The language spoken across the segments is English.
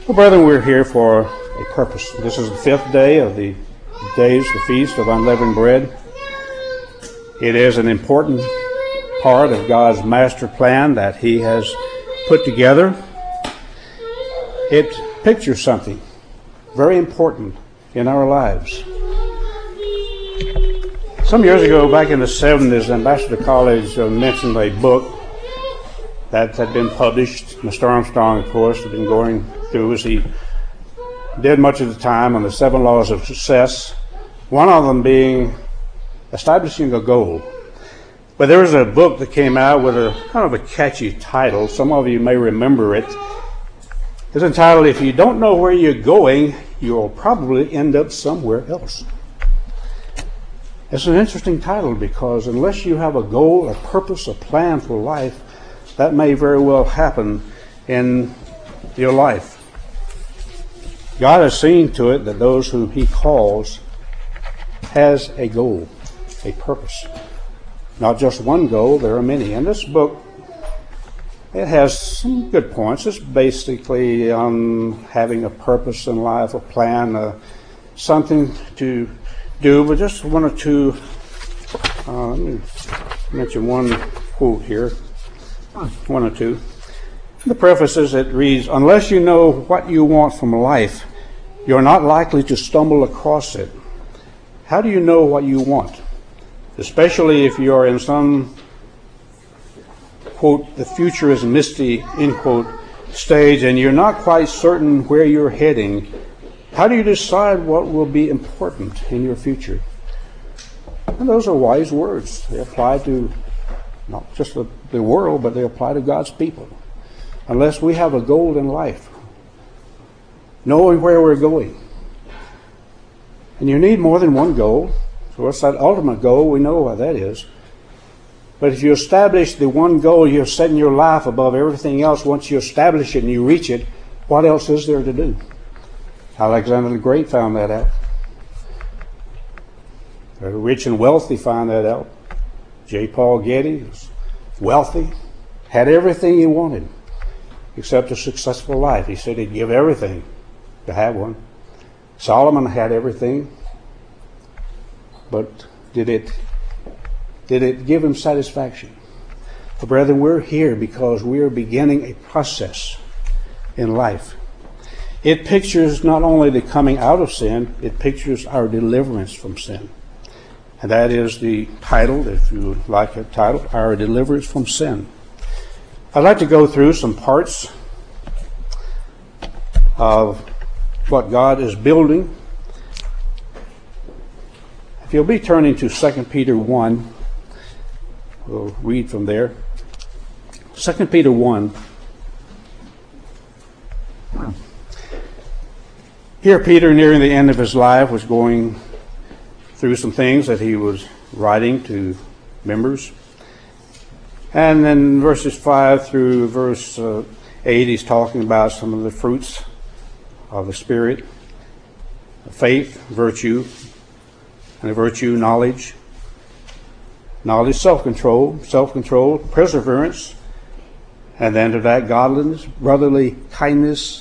Well, brethren, we're here for a purpose. This is the fifth day of the Feast of Unleavened Bread. It is an important part of God's master plan that He has put together. It pictures something very important in our lives. Some years ago, back in the 70s, Ambassador College mentioned a book that had been published. Mr. Armstrong, of course, had been going through as he did much of the time on the 7 laws of success, one of them being establishing a goal. But there was a book that came out with a kind of a catchy title. Some of you may remember it. It's entitled, "If You Don't Know Where You're Going, You'll Probably End Up Somewhere Else." It's an interesting title because unless you have a goal, a purpose, a plan for life, that may very well happen in your life. God has seen to it that those whom He calls has a goal, a purpose. Not just one goal, there are many. And this book, it has some good points. It's basically on having a purpose in life, a plan, something to do. But just one or two, let me mention one quote here, one or two. In the prefaces it reads, "Unless you know what you want from life, you're not likely to stumble across it. How do you know what you want? Especially if you're in some, quote, the future is misty, end quote, stage, and you're not quite certain where you're heading. How do you decide what will be important in your future?" And those are wise words. They apply to not just the world, but they apply to God's people. Unless we have a goal in life, knowing where we're going. And you need more than one goal. So what's that ultimate goal? We know what that is. But if you establish the one goal, you're setting your life above everything else. Once you establish it and you reach it, what else is there to do? Alexander the Great found that out. The rich and wealthy found that out. J. Paul Getty was wealthy, had everything he wanted, except a successful life. He said he'd give everything to have one. Solomon had everything, but did it give him satisfaction? Well, brethren, we're here because we are beginning a process in life. It pictures not only the coming out of sin, it pictures our deliverance from sin. And that is the title, if you would like a title, Our Deliverance from Sin. I'd like to go through some parts of what God is building. If you'll be turning to 2 Peter 1, we'll read from there. 2 Peter 1. Here Peter, nearing the end of his life, was going through some things that he was writing to members. And then verses 5 through verse 8, he's talking about some of the fruits of the Spirit: faith, virtue, and the virtue, knowledge, self-control, perseverance, and then to that, godliness, brotherly kindness,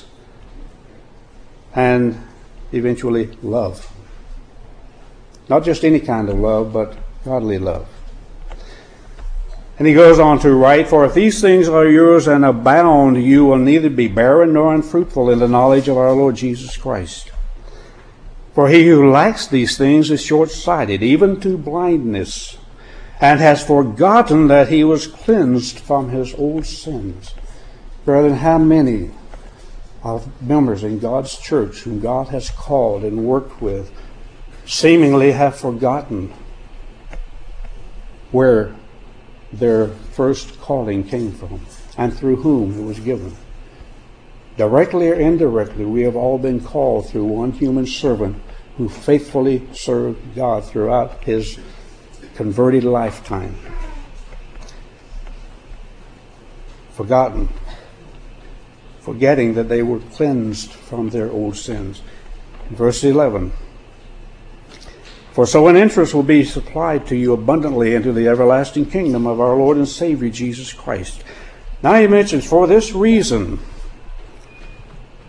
and eventually love. Not just any kind of love, but godly love. And he goes on to write, "For if these things are yours and abound, you will neither be barren nor unfruitful in the knowledge of our Lord Jesus Christ. For he who lacks these things is short-sighted, even to blindness, and has forgotten that he was cleansed from his old sins." Brethren, how many of members in God's church whom God has called and worked with seemingly have forgotten where their first calling came from and through whom it was given? Directly or indirectly, we have all been called through one human servant who faithfully served God throughout his converted lifetime. Forgotten, forgetting that they were cleansed from their old sins. Verse 11. "For so an entrance will be supplied to you abundantly into the everlasting kingdom of our Lord and Savior Jesus Christ." Now he mentions, "For this reason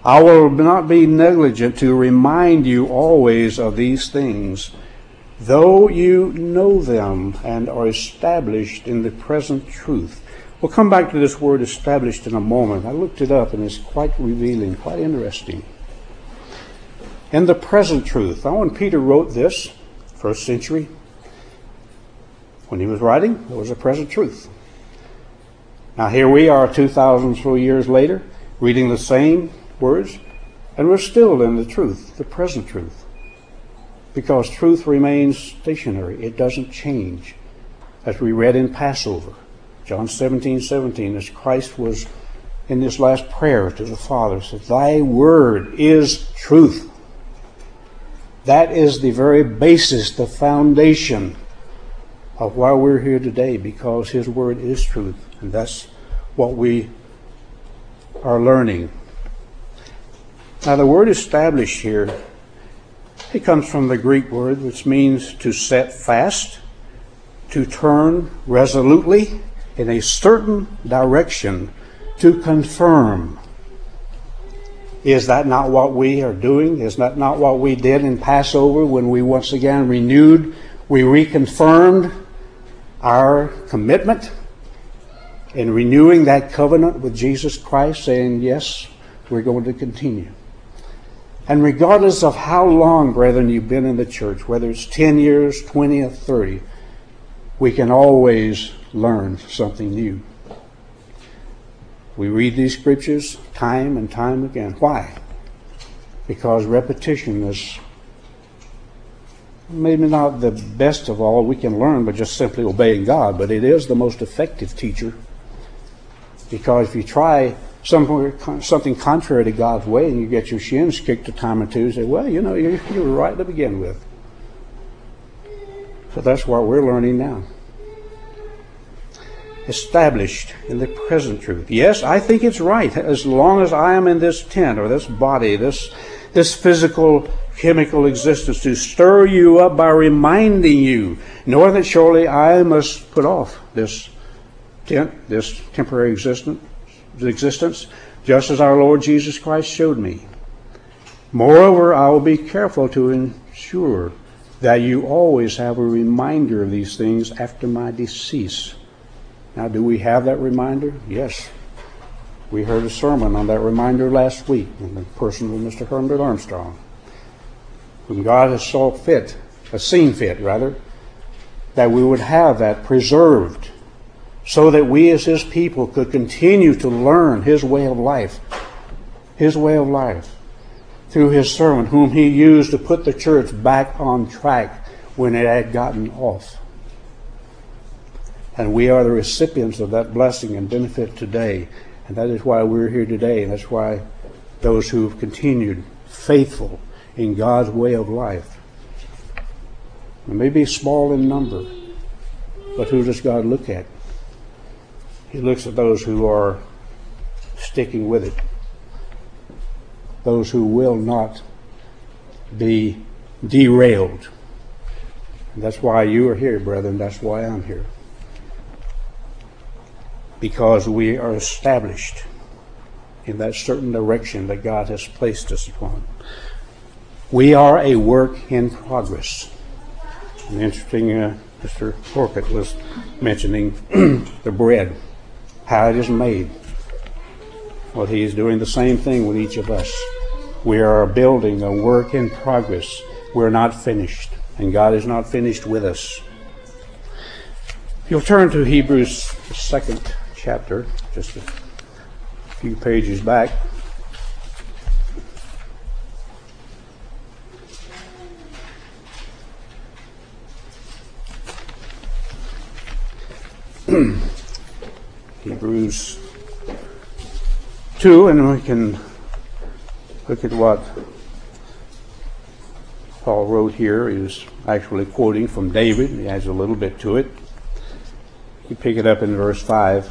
I will not be negligent to remind you always of these things, though you know them and are established in the present truth. We'll come back to this word established in a moment. I looked it up and it's quite revealing, quite interesting. In the present truth. Now when Peter wrote this, first century, when he was writing, there was a present truth. Now here we are 2,000 years later, reading the same words, and we're still in the truth, the present truth. Because truth remains stationary. It doesn't change. As we read in Passover, John 17:17, as Christ was in this last prayer to the Father, said, "Thy word is truth." That is the very basis, the foundation of why we're here today, because His word is truth. And that's what we are learning. Now the word established here, it comes from the Greek word which means to set fast, to turn resolutely in a certain direction, to confirm. Is that not what we are doing? Is that not what we did in Passover when we once again renewed, we reconfirmed our commitment in renewing that covenant with Jesus Christ, saying, yes, we're going to continue. And regardless of how long, brethren, you've been in the church, whether it's 10 years, 20 or 30, we can always learn something new. We read these scriptures time and time again. Why? Because repetition is maybe not the best of all we can learn by just simply obeying God, but it is the most effective teacher. Because if you try something contrary to God's way and you get your shins kicked a time or two, you say, well, you were right to begin with. So that's what we're learning now. Established in the present truth. Yes, I think it's right. As long as I am in this tent or this body, this physical, chemical existence, to stir you up by reminding you, knowing that surely I must put off this tent, this temporary existence, just as our Lord Jesus Christ showed me. Moreover, I will be careful to ensure that you always have a reminder of these things after my decease. Now, do we have that reminder? Yes. We heard a sermon on that reminder last week in the person of Mr. Herman Armstrong, whom God has seen fit, that we would have that preserved so that we as His people could continue to learn His way of life. His way of life. Through His sermon, whom He used to put the church back on track when it had gotten off. And we are the recipients of that blessing and benefit today. And that is why we're here today. And that's why those who have continued faithful in God's way of life. It may be small in number, but who does God look at? He looks at those who are sticking with it. Those who will not be derailed. And that's why you are here, brethren. That's why I'm here. Because we are established in that certain direction that God has placed us upon. We are a work in progress. And interesting, Mr. Horkett was mentioning the bread, how it is made. Well, he is doing the same thing with each of us. We are building a work in progress. We're not finished, and God is not finished with us. You'll turn to Hebrews 2nd chapter, just a few pages back. Hebrews 2, and we can look at what Paul wrote here. He was actually quoting from David. He adds a little bit to it. You pick it up in verse 5.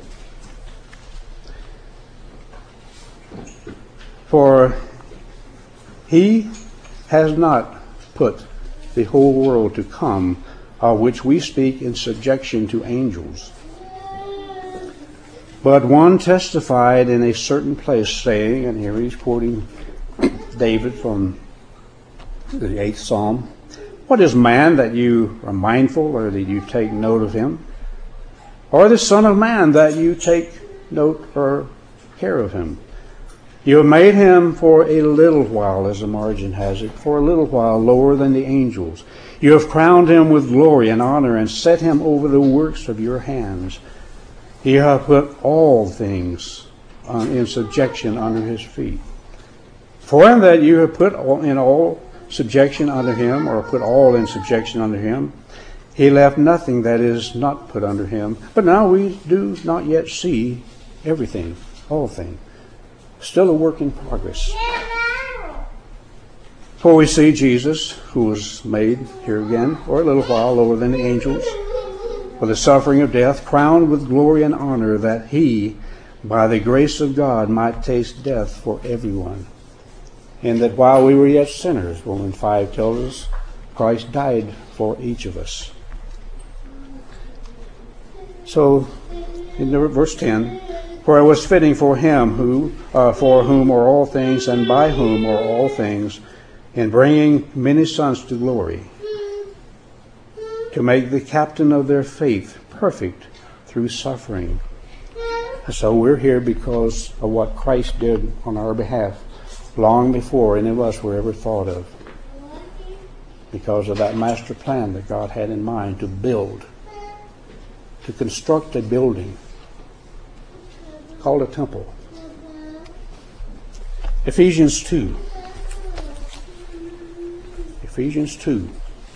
For He has not put the whole world to come, of which we speak in subjection to angels, But one testified in a certain place, saying, and here he's quoting David from the 8th Psalm, "What is man that you are mindful, or that you take note of him? Or the Son of Man that you take note or care of him? You have made him for a little while," as the margin has it, "for a little while lower than the angels. You have crowned him with glory and honor and set him over the works of your hands. You have put all things in subjection under his feet. For in that you have put all subjection under him, or put all in subjection under him, he left nothing that is not put under him. But now we do not yet see everything, all things. Still a work in progress. For we see Jesus, who was made, here again, for a little while lower than the angels, for the suffering of death, crowned with glory and honor, that he, by the grace of God, might taste death for everyone. And that while we were yet sinners, Romans 5 tells us, Christ died for each of us. So, in verse 10, "For it was fitting for him for whom are all things, and by whom are all things, in bringing many sons to glory, to make the captain of their faith perfect through suffering." So we're here because of what Christ did on our behalf long before any of us were ever thought of. Because of that master plan that God had in mind to build, to construct a building called a temple. Ephesians 2. Ephesians 2.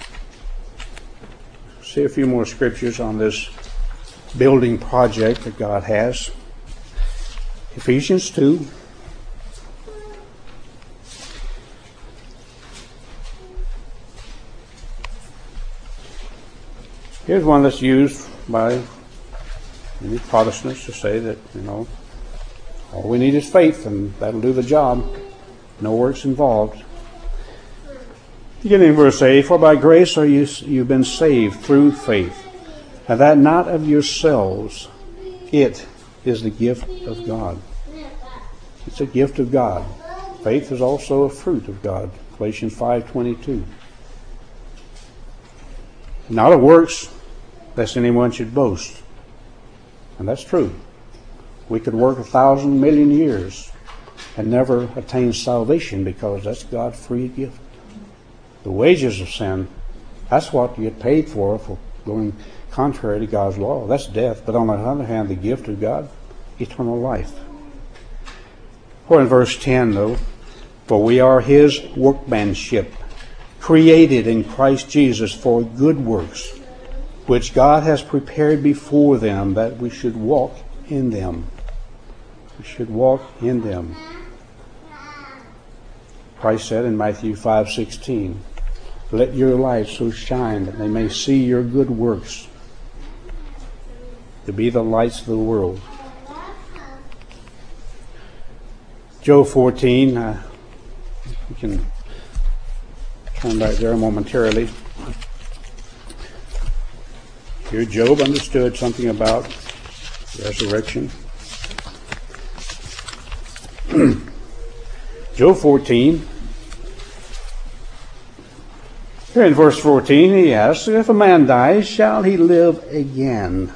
See a few more scriptures on this building project that God has. Ephesians 2. Here's one that's used by many Protestants to say that, all we need is faith and that'll do the job. No works involved. Beginning in verse 8, "For by grace are you've been saved through faith, and that not of yourselves, it is the gift of God." It's a gift of God. Faith is also a fruit of God. Galatians 5:22. Not of works, lest anyone should boast. And that's true. We could work 1,000 million years and never attain salvation, because that's God's free gift. The wages of sin, that's what you get paid for going contrary to God's law. That's death. But on the other hand, the gift of God, eternal life. Or in verse 10, though, "For we are his workmanship, created in Christ Jesus for good works, which God has prepared before them, that we should walk in them." We should walk in them. Christ said in Matthew 5:16, "Let your light so shine that they may see your good works, to be the lights of the world." Job 14, we can turn back there momentarily. Here Job understood something about resurrection. Job 14. Here in verse 14 he asks, "If a man dies, shall he live again?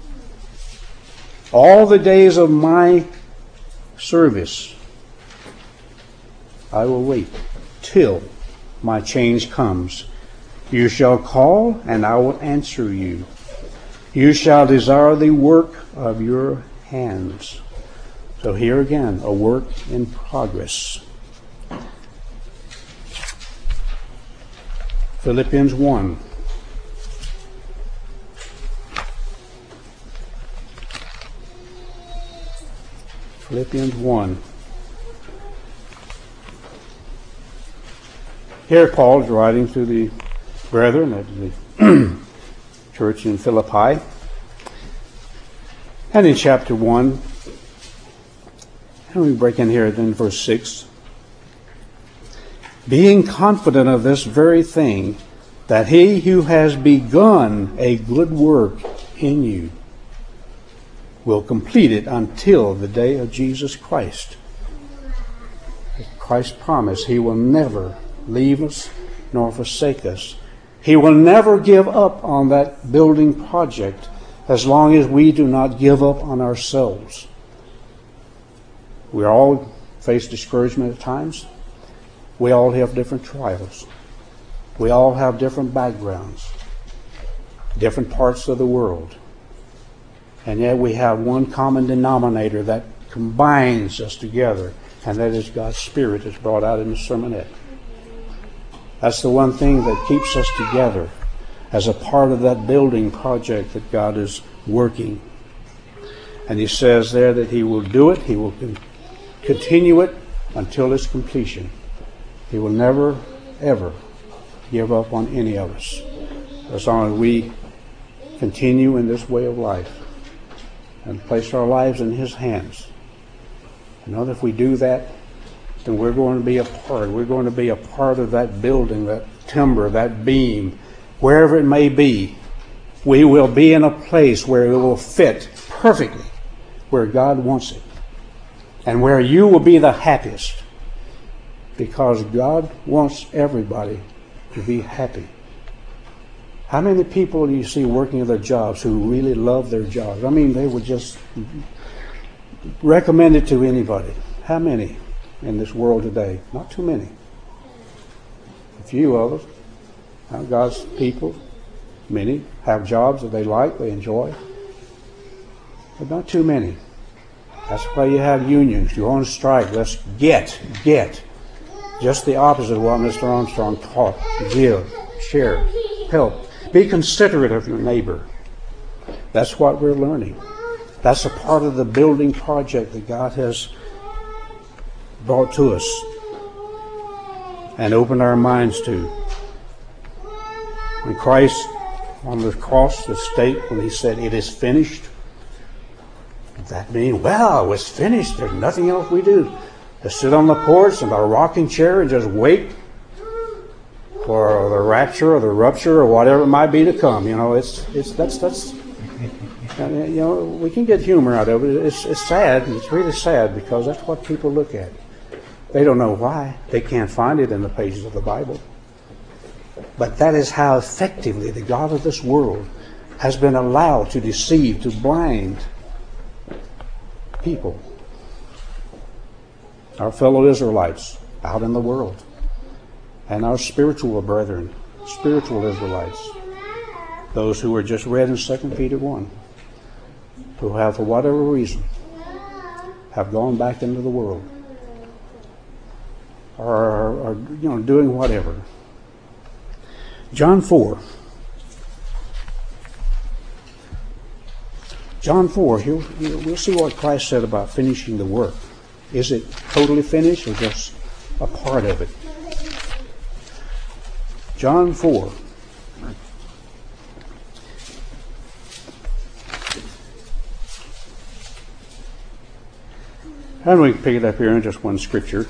All the days of my service I will wait till my change comes. You shall call, and I will answer you. You shall desire the work of your hands." So here again, a work in progress. Philippians 1. Philippians 1. Here Paul is writing to the brethren at the church in Philippi. And in chapter 1, and we break in here then verse 6. "Being confident of this very thing, that he who has begun a good work in you will complete it until the day of Jesus Christ. Christ promised He will never leave us nor forsake us. He will never give up on that building project as long as we do not give up on ourselves. We all face discouragement at times. We all have different trials. We all have different backgrounds, different parts of the world. And yet we have one common denominator that combines us together, and that is God's Spirit, as brought out in the sermonette. That's the one thing that keeps us together as a part of that building project that God is working. And He says there that He will do it, He will continue it until its completion. He will never, ever give up on any of us as long as we continue in this way of life and place our lives in His hands. You know, if we do that, then we're going to be a part. We're going to be a part of that building, that timber, that beam, wherever it may be. We will be in a place where it will fit perfectly where God wants it, and where you will be the happiest, because God wants everybody to be happy. How many people do you see working at their jobs who really love their jobs? I mean, they would just recommend it to anybody. How many in this world today? Not too many. A few of us. God's people, many, have jobs that they like, they enjoy. But not too many. That's why you have unions. You on strike. Let's get. Just the opposite of what Mr. Armstrong taught. Give, share, help. Be considerate of your neighbor. That's what we're learning. That's a part of the building project that God has brought to us and opened our minds to. When Christ on the cross, the stake, when He said, "It is finished," that means, well, it was finished. There's nothing else we do. Just sit on the porch in a rocking chair and just wait for the rapture or the rupture or whatever it might be to come. You know, that's you know, we can get humor out of it. It's sad. It's really sad, because that's what people look at. They don't know why. They can't find it in the pages of the Bible. But that is how effectively the God of this world has been allowed to deceive, to blind people. Our fellow Israelites out in the world, and our spiritual brethren, spiritual Israelites, those who were just read in 2 Peter 1, who have, for whatever reason, have gone back into the world, or you know, doing whatever. John 4. John 4, here we'll see what Christ said about finishing the work. Is it totally finished or just a part of it? John 4. And we can pick it up here in just one scripture,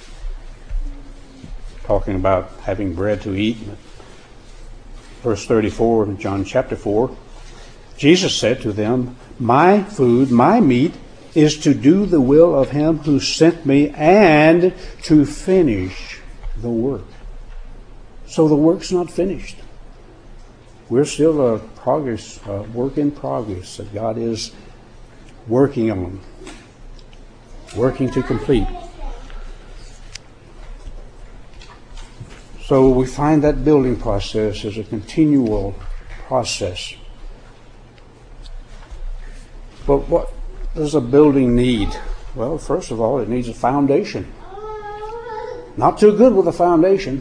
talking about having bread to eat. Verse 34 in John chapter 4. Jesus said to them, "My food, my meat, is to do the will of Him who sent me and to finish the work." So the work's not finished. We're still a work in progress that God is working on, working to complete. So we find that building process is a continual process. But what does a building need? Well, first of all, it needs a foundation. Not too good with a foundation.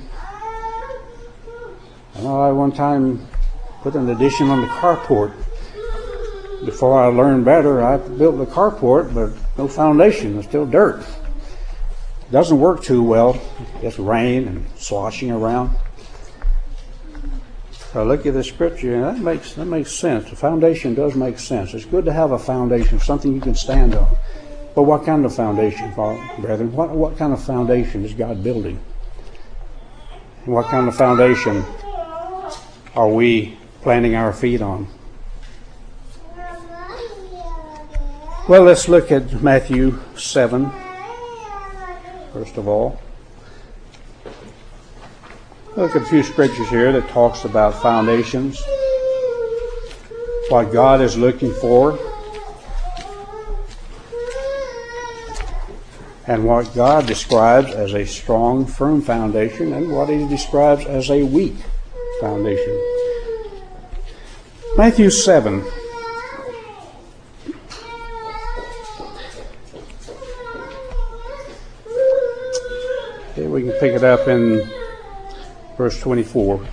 I know I one time put an addition on the carport. Before I learned better, I built the carport, but no foundation. It's still dirt. It doesn't work too well. It's rain and sloshing around. So I look at the scripture, and that makes sense. The foundation does make sense. It's good to have a foundation, something you can stand on. But what kind of foundation, brethren? What kind of foundation is God building? And what kind of foundation are we planting our feet on? Well, let's look at Matthew 7, first of all. Look at a few scriptures here that talks about foundations, what God is looking for, and what God describes as a strong, firm foundation, and what He describes as a weak foundation. Matthew 7. Here we can pick it up in verse 24.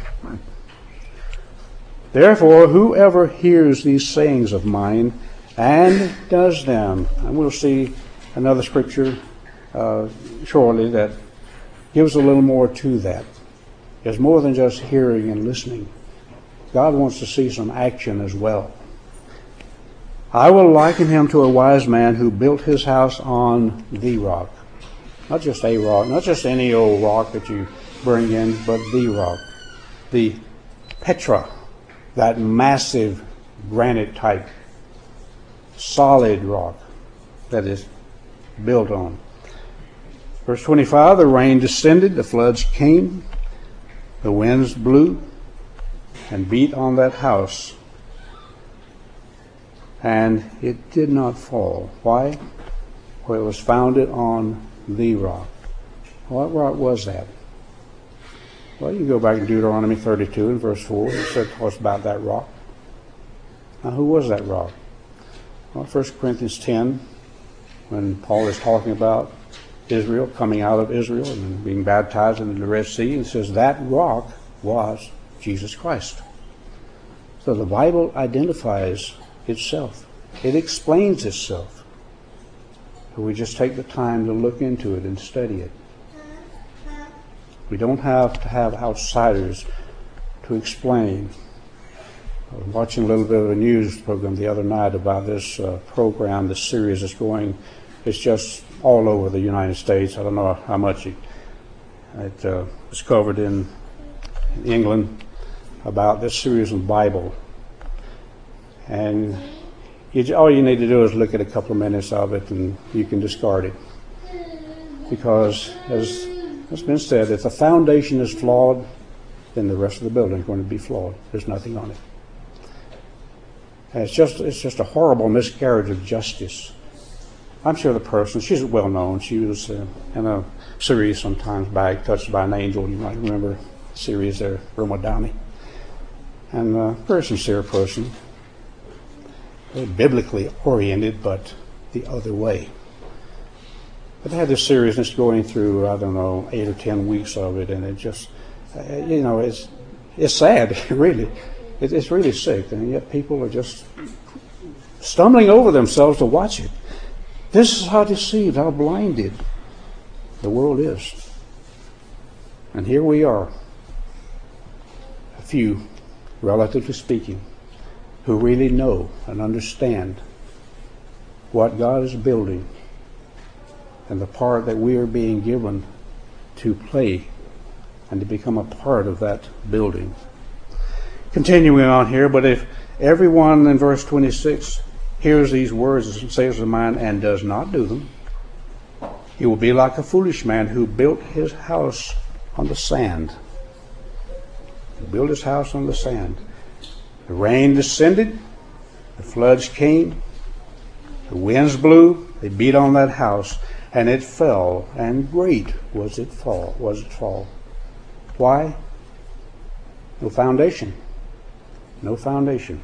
Therefore, whoever hears these sayings of mine and does them, and we'll see another scripture shortly that gives a little more to that. There's more than just hearing and listening. God wants to see some action as well. I will liken him to a wise man who built his house on the rock. Not just a rock, not just any old rock that you bring in, but the rock. The Petra, that massive granite type, solid rock that is built on. Verse 25, the rain descended, the floods came, the winds blew and beat on that house, and it did not fall. Why? For it was founded on the rock. What rock was that? Well, you can go back to Deuteronomy 32 and verse 4. It said to us about that rock. Now, who was that rock? Well, 1 Corinthians 10, when Paul is talking about Israel, coming out of Israel and being baptized into the Red Sea, and says that rock was Jesus Christ. So the Bible identifies itself. It explains itself. So we just take the time to look into it and study it. We don't have to have outsiders to explain. I was watching a little bit of a news program the other night about this program, this series that's going. It's just all over the United States. I don't know how much it was covered in England about this series of Bible. And all you need to do is look at a couple of minutes of it and you can discard it. Because, as has been said, if the foundation is flawed, then the rest of the building is going to be flawed. There's nothing on it. And it's just a horrible miscarriage of justice. I'm sure the person, she's well known. She was in a series sometimes back, Touched by an Angel. You might remember the series there, Roma Downey. And a very sincere person. Very biblically oriented, but the other way. But they had this series that's going through, 8 or 10 weeks of it, and it just, it's sad, really. It's really sick, and yet people are just stumbling over themselves to watch it. This is how deceived, how blinded the world is. And here we are, a few, relatively speaking, who really know and understand what God is building and the part that we are being given to play and to become a part of that building. Continuing on here, but if everyone in verse 26 hears these words and says of mine and does not do them, he will be like a foolish man who built his house on the sand. He built his house on the sand. The rain descended, the floods came, the winds blew, they beat on that house, and it fell, and great was its fall. Why? No foundation. No foundation.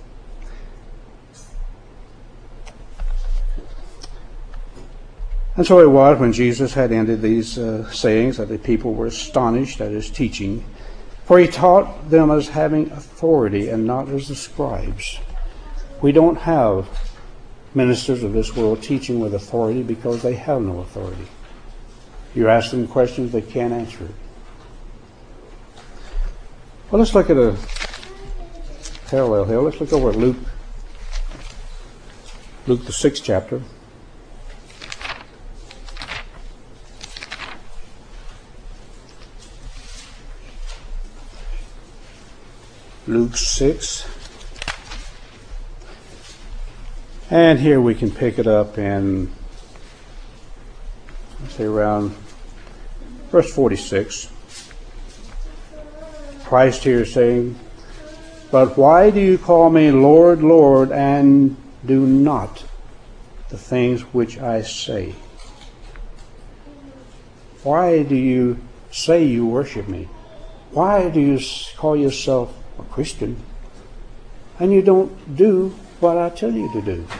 And so it was when Jesus had ended these sayings that the people were astonished at his teaching, for he taught them as having authority and not as the scribes. We don't have ministers of this world teaching with authority because they have no authority. You ask them questions, they can't answer it. Well, let's look at a parallel here. Let's look over at Luke the 6th chapter. Luke 6 And here we can pick it up in, let's say, around verse 46. Christ here is saying, "But why do you call me Lord, Lord, and do not the things which I say?" Why do you say you worship me? Why do you call yourself a Christian and you don't do what I tell you to do?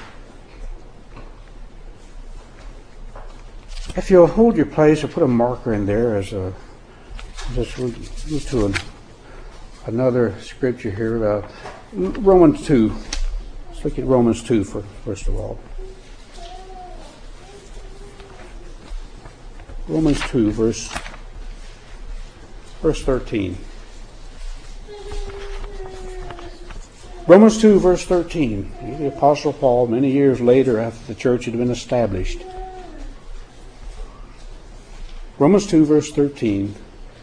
If you'll hold your place or put a marker in there as a, just move to another scripture here, Romans 2. Let's look at Romans 2 first of all. Romans 2, verse 13. Romans 2, verse 13. The Apostle Paul, many years later after the church had been established. Romans 2, verse 13.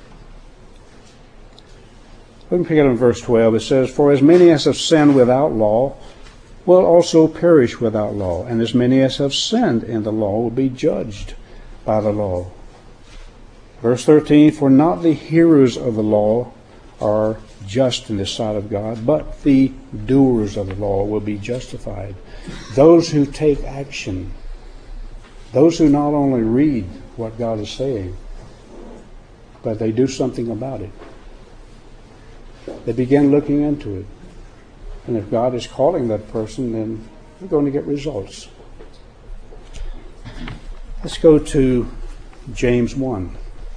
Let me pick it up in verse 12. It says, "For as many as have sinned without law will also perish without law, and as many as have sinned in the law will be judged by the law." Verse 13, "For not the hearers of the law are just in the sight of God, but the doers of the law will be justified." Those who take action, those who not only read what God is saying, but they do something about it. They begin looking into it. And if God is calling that person, then they're going to get results. Let's go to James 1.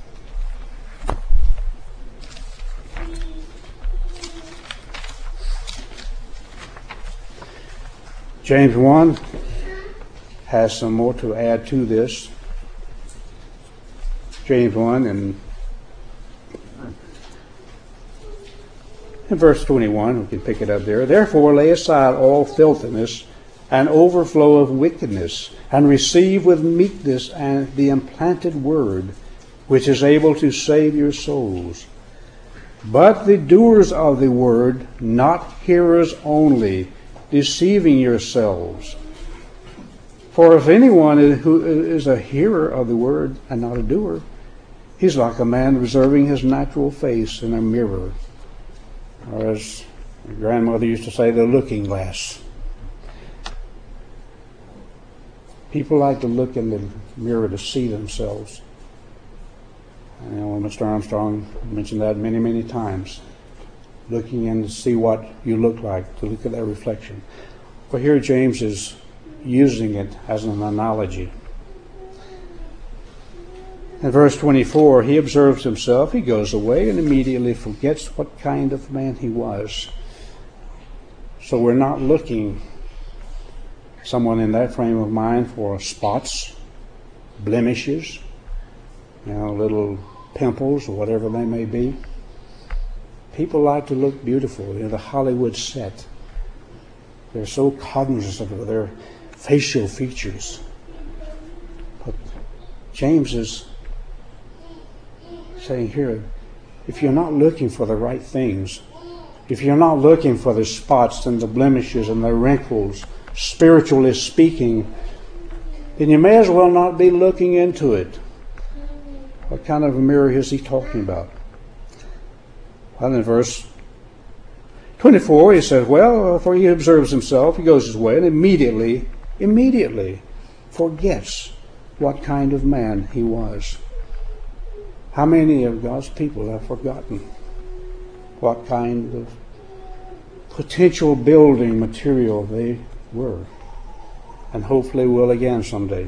James 1 has some more to add to this. James 1 and in verse 21, we can pick it up there. "Therefore lay aside all filthiness and overflow of wickedness, and receive with meekness and the implanted word, which is able to save your souls. But the doers of the word, not hearers only, deceiving yourselves. For if anyone who is a hearer of the word and not a doer, he's like a man observing his natural face in a mirror." Or as my grandmother used to say, the looking glass. People like to look in the mirror to see themselves. I know Mr. Armstrong mentioned that many, many times. Looking in to see what you look like, to look at that reflection. Well, here James is using it as an analogy. In verse 24, he observes himself, he goes away and immediately forgets what kind of man he was. So we're not looking, someone in that frame of mind, for spots, blemishes, little pimples or whatever they may be. People like to look beautiful. The Hollywood set. They're so cognizant of their facial features. But James is saying here, if you're not looking for the right things, if you're not looking for the spots and the blemishes and the wrinkles, spiritually speaking, then you may as well not be looking into it. What kind of a mirror is he talking about? Well, in verse 24, he says, "Well, for he observes himself, he goes his way, and immediately forgets what kind of man he was." How many of God's people have forgotten what kind of potential building material they were, and hopefully will again someday?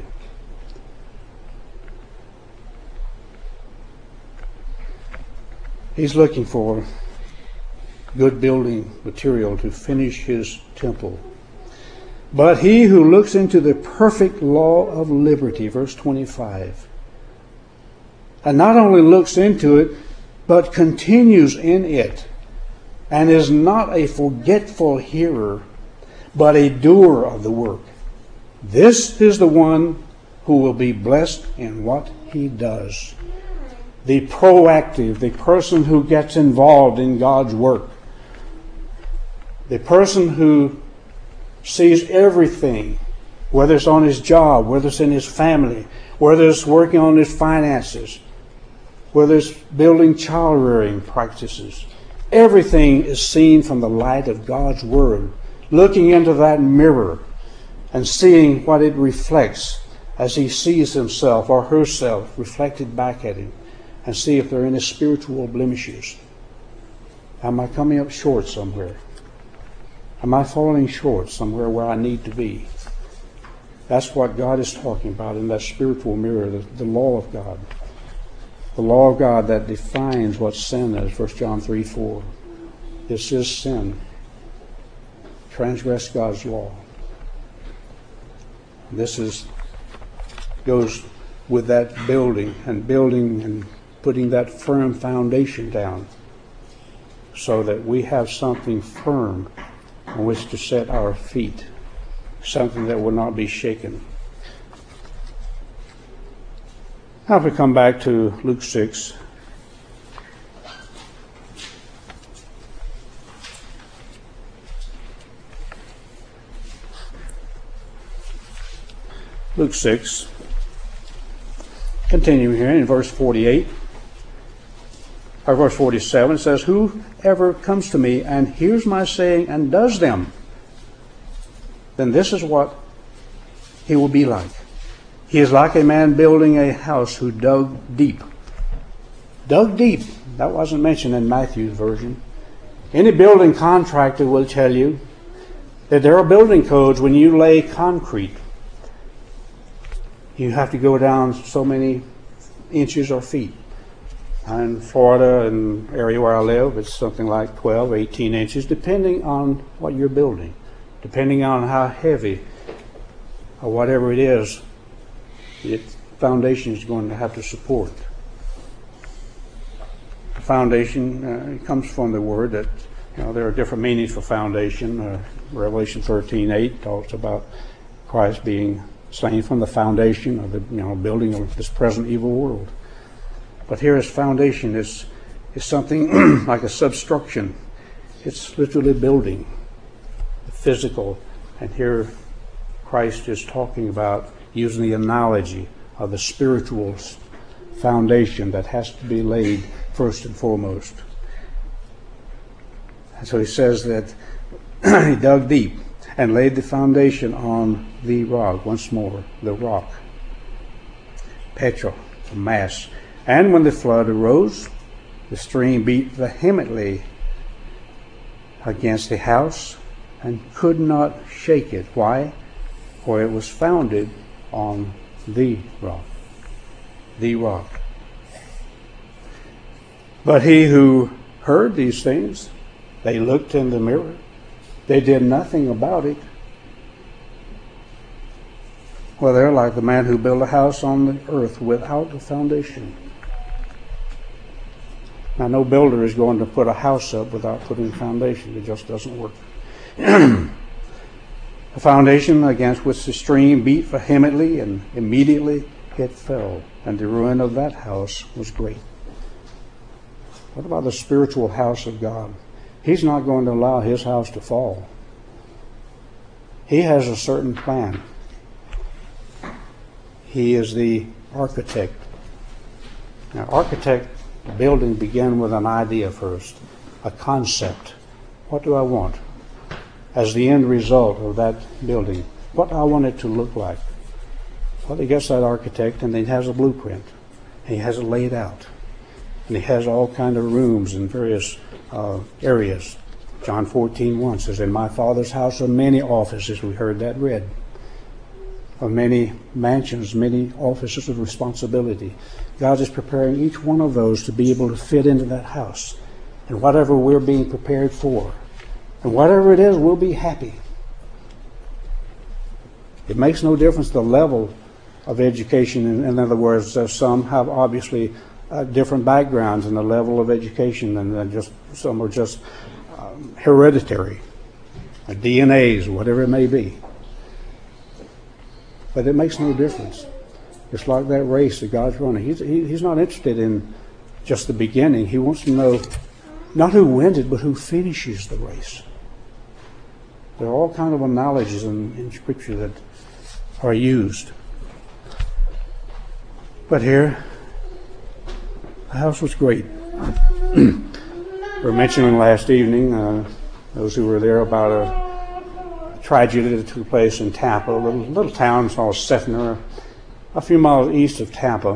He's looking for good building material to finish his temple. "But he who looks into the perfect law of liberty," verse 25, and not only looks into it, but continues in it, and is not a forgetful hearer, but a doer of the work, this is the one who will be blessed in what he does. The proactive, the person who gets involved in God's work, the person who sees everything, whether it's on his job, whether it's in his family, whether it's working on his finances, whether it's building child-rearing practices. Everything is seen from the light of God's Word, looking into that mirror and seeing what it reflects as he sees himself or herself reflected back at him, and see if there are any spiritual blemishes. Am I coming up short somewhere? Am I falling short somewhere where I need to be? That's what God is talking about in that spiritual mirror, the law of God. The law of God that defines what sin is, 1 John 3:4. This is sin. Transgress God's law. This goes with that building and putting that firm foundation down so that we have something firm on which to set our feet, something that will not be shaken. Now if we come back to Luke 6. Luke 6, continuing here in verse 48, or verse 47, it says, "Whoever comes to me and hears my saying and does them, then this is what he will be like. He is like a man building a house who dug deep." Dug deep. That wasn't mentioned in Matthew's version. Any building contractor will tell you that there are building codes when you lay concrete. You have to go down so many inches or feet. In Florida, in the area where I live, it's something like 12, 18 inches, depending on what you're building, depending on how heavy or whatever it is, the foundation is going to have to support. The foundation comes from the word that, there are different meanings for foundation. Revelation 13:8 talks about Christ being slain from the foundation of the building of this present evil world. But here his foundation is something like a substruction. It's literally building, physical. And here Christ is talking about using the analogy of the spiritual foundation that has to be laid first and foremost. And so he says that he dug deep and laid the foundation on the rock. Once more, the rock. Petra, the mass. And when the flood arose, the stream beat vehemently against the house and could not shake it. Why? For it was founded on the rock. The rock. But he who heard these things, they looked in the mirror. They did nothing about it. Well, they're like the man who built a house on the earth without a foundation. Now, no builder is going to put a house up without putting a foundation. It just doesn't work. A foundation against which the stream beat vehemently, and immediately it fell, and the ruin of that house was great. What about the spiritual house of God? He's not going to allow his house to fall. He has a certain plan. He is the architect. Now, building began with an idea first, a concept. What do I want as the end result of that building? What do I want it to look like? Well, he gets that architect, and then he has a blueprint. And he has it laid out. And he has all kind of rooms in various areas. John 14:1 says, "In my Father's house are many offices." We heard that read. Of many mansions, many offices of responsibility. God is preparing each one of those to be able to fit into that house. And whatever we're being prepared for, and whatever it is, we'll be happy. It makes no difference the level of education. In other words, some have obviously different backgrounds in the level of education, and just some are just hereditary, DNAs, whatever it may be. But it makes no difference. It's like that race that God's running. He's not interested in just the beginning. He wants to know not who wins it, but who finishes the race. There are all kinds of analogies in Scripture that are used. But here, the house was great. We were mentioning last evening, those who were there, about a tragedy that took place in Tampa, a little town called Seffner, a few miles east of Tampa.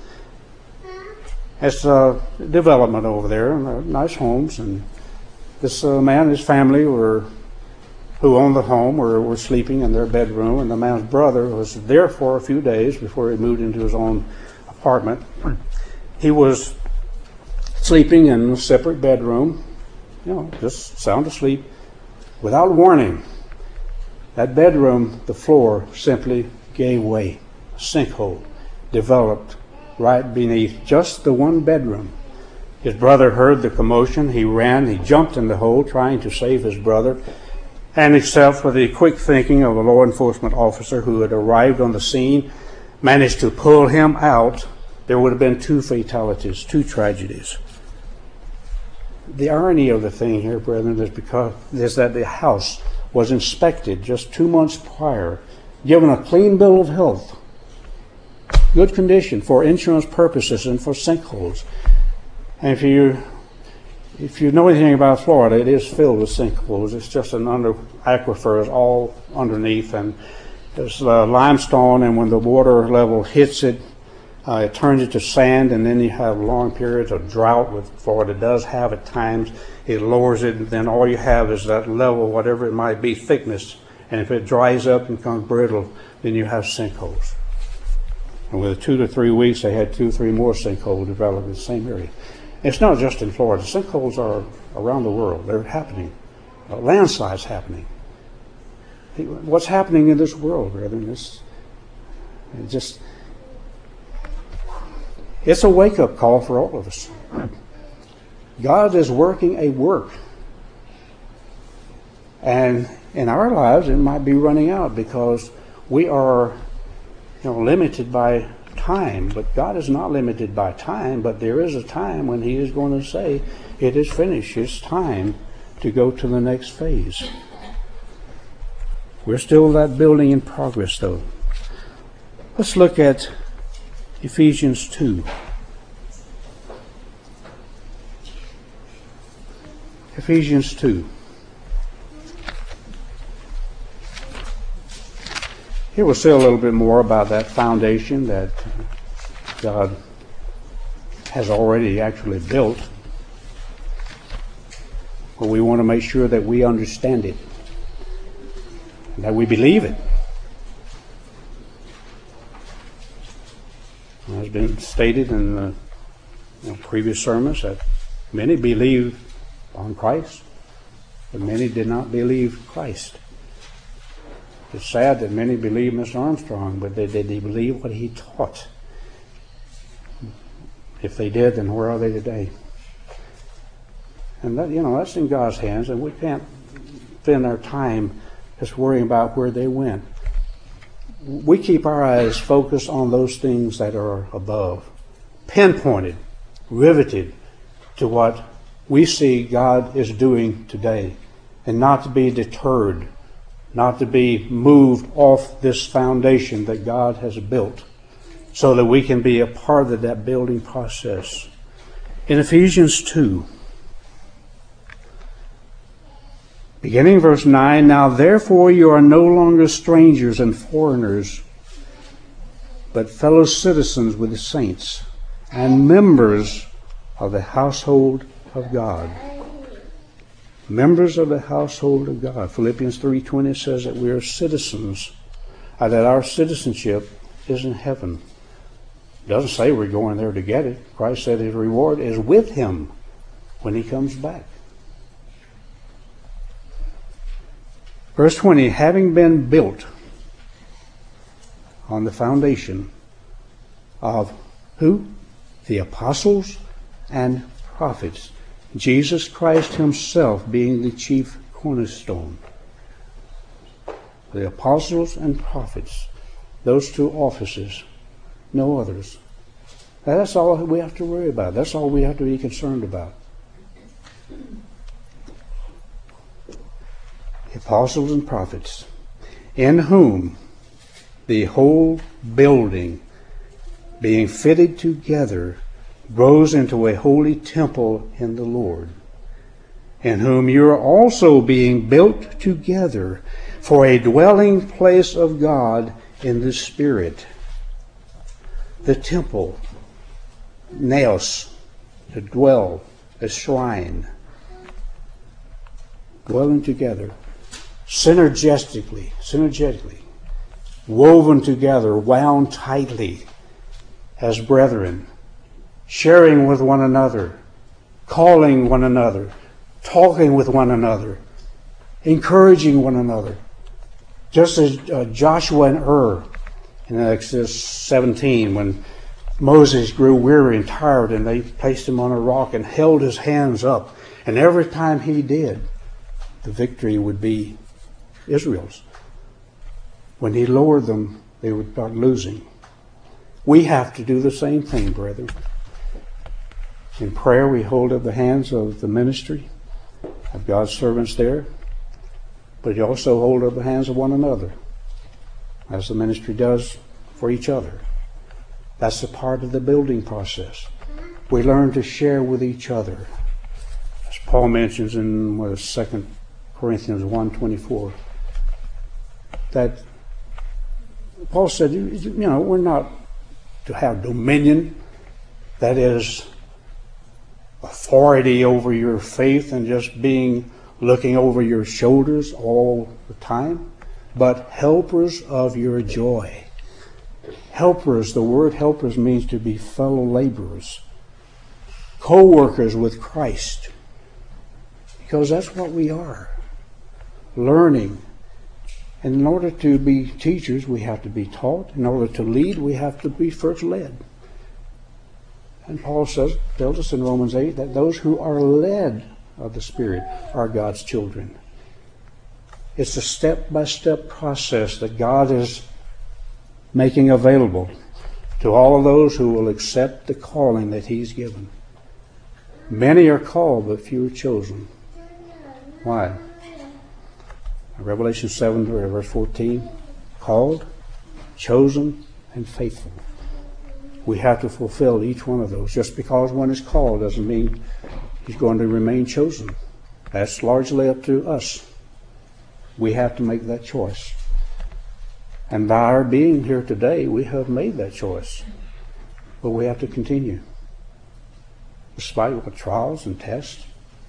It's a development over there, nice homes, and this man and his family who owned the home were sleeping in their bedroom, and the man's brother was there for a few days before he moved into his own apartment. He was sleeping in a separate bedroom, just sound asleep, without warning. That bedroom, the floor simply gave way. A sinkhole developed right beneath just the one bedroom. His brother heard the commotion. He ran, he jumped in the hole trying to save his brother, and except for the quick thinking of a law enforcement officer who had arrived on the scene, managed to pull him out, there would have been 2 fatalities, 2 tragedies. The irony of the thing here, brethren, is that the house was inspected just 2 months prior, given a clean bill of health, good condition for insurance purposes and for sinkholes. And if you know anything about Florida, it is filled with sinkholes. It's just an aquifer is all underneath, and there's limestone, and when the water level hits it, it turns it to sand, and then you have long periods of drought, which Florida does have at times. It lowers it, and then all you have is that level, whatever it might be, thickness. And if it dries up and becomes brittle, then you have sinkholes. And within 2 to 3 weeks, they had 2 or 3 more sinkholes develop in the same area. It's not just in Florida. Sinkholes are around the world. They're happening. Landslides happening. What's happening in this world, brethren? It's a wake-up call for all of us. God is working a work. And in our lives, it might be running out because we are limited by time. But God is not limited by time, but there is a time when He is going to say, it is finished. It's time to go to the next phase. We're still that building in progress, though. Let's look at Ephesians 2. Ephesians 2. Here we'll say a little bit more about that foundation that God has already actually built. But we want to make sure that we understand it, and that we believe it. It has been stated in previous sermons that many believed on Christ, but many did not believe Christ. It's sad that many believe Mr. Armstrong, but they believe what he taught. If they did, then where are they today? And that's in God's hands, and we can't spend our time just worrying about where they went. We keep our eyes focused on those things that are above, pinpointed, riveted to what we see God is doing today, and not to be deterred, not to be moved off this foundation that God has built, so that we can be a part of that building process. In Ephesians 2, beginning verse 9, now therefore you are no longer strangers and foreigners, but fellow citizens with the saints, and members of the household of God. Members of the household of God. Philippians 3:20 says that we are citizens, that our citizenship is in heaven. It doesn't say we're going there to get it. Christ said His reward is with Him when He comes back. Verse 20, having been built on the foundation of who? The apostles and prophets. Jesus Christ Himself being the chief cornerstone. The apostles and prophets, those 2 offices, no others. That's all we have to worry about. That's all we have to be concerned about. apostles and prophets, in whom the whole building, being fitted together, grows into a holy temple in the Lord, in whom you are also being built together for a dwelling place of God in the Spirit. The temple, naos, to dwell, a shrine, dwelling together, synergetically, woven together, wound tightly as brethren, sharing with one another, calling one another, talking with one another, encouraging one another. Just as Joshua and in Exodus 17, when Moses grew weary and tired, and they placed him on a rock and held his hands up, and every time he did, the victory would be Israel's. When he lowered them, they would start losing. We have to do the same thing, brethren. In prayer, we hold up the hands of the ministry, of God's servants there, but you also hold up the hands of one another, as the ministry does for each other. That's a part of the building process. We learn to share with each other. As Paul mentions in 2 Corinthians 1:24, that Paul said, we're not to have dominion, that is, authority over your faith and just looking over your shoulders all the time, but helpers of your joy. Helpers, the word helpers means to be fellow laborers, co-workers with Christ, because that's what we are, learning. And in order to be teachers, we have to be taught. In order to lead, we have to be first led. And Paul tells us in Romans 8 that those who are led of the Spirit are God's children. It's a step-by-step process that God is making available to all of those who will accept the calling that He's given. Many are called, but few are chosen. Why? Revelation 7, verse 14, called, chosen, and faithful. We have to fulfill each one of those. Just because one is called doesn't mean he's going to remain chosen. That's largely up to us. We have to make that choice. And by our being here today, we have made that choice. But we have to continue. Despite what trials and tests.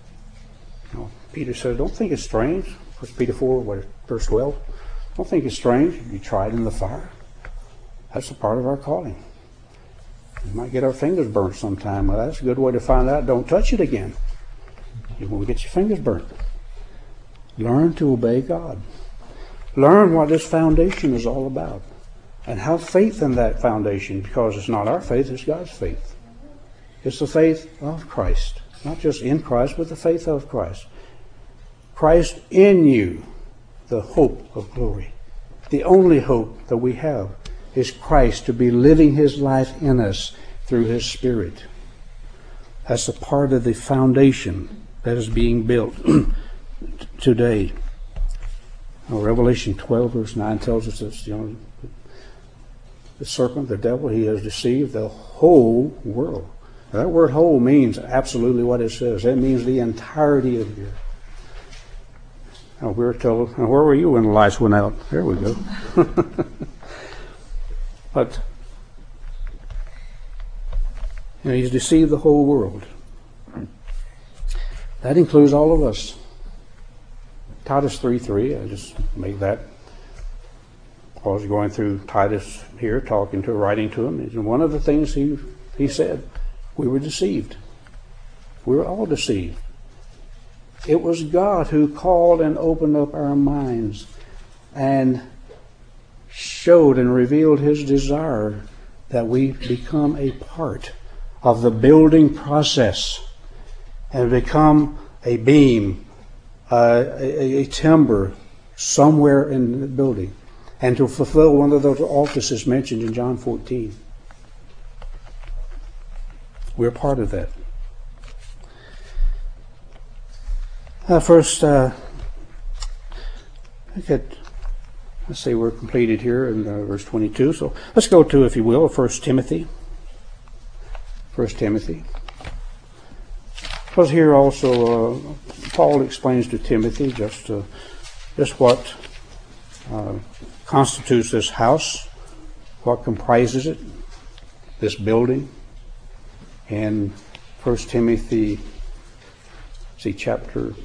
Peter said, don't think it's strange. 1 Peter 4, verse 12. Don't think it's strange if you tried in the fire. That's a part of our calling. We might get our fingers burnt sometime. Well, that's a good way to find out. Don't touch it again. You won't get your fingers burnt. Learn to obey God. Learn what this foundation is all about. And have faith in that foundation, because it's not our faith, it's God's faith. It's the faith of Christ. Not just in Christ, but the faith of Christ. Christ in you, the hope of glory. The only hope that we have is Christ to be living His life in us through His Spirit. That's a part of the foundation that is being built today. Revelation 12, verse 9 tells us that the serpent, the devil, he has deceived the whole world. Now, that word whole means absolutely what it says. It means the entirety of the earth. Now, we were told, where were you when the lights went out? There we go. But he's deceived the whole world. That includes all of us. Titus 3:3, I just made that. Paul's going through Titus here, writing to him. And one of the things he said, we were deceived. We were all deceived. It was God who called and opened up our minds and showed and revealed His desire that we become a part of the building process and become a beam, a timber somewhere in the building, and to fulfill one of those offices mentioned in John 14. We're part of that. Let's say we're completed here in verse 22. So let's go to, if you will, 1 Timothy. 1 Timothy. Because here also Paul explains to Timothy just what constitutes this house, what comprises it, this building. And 1 Timothy, chapter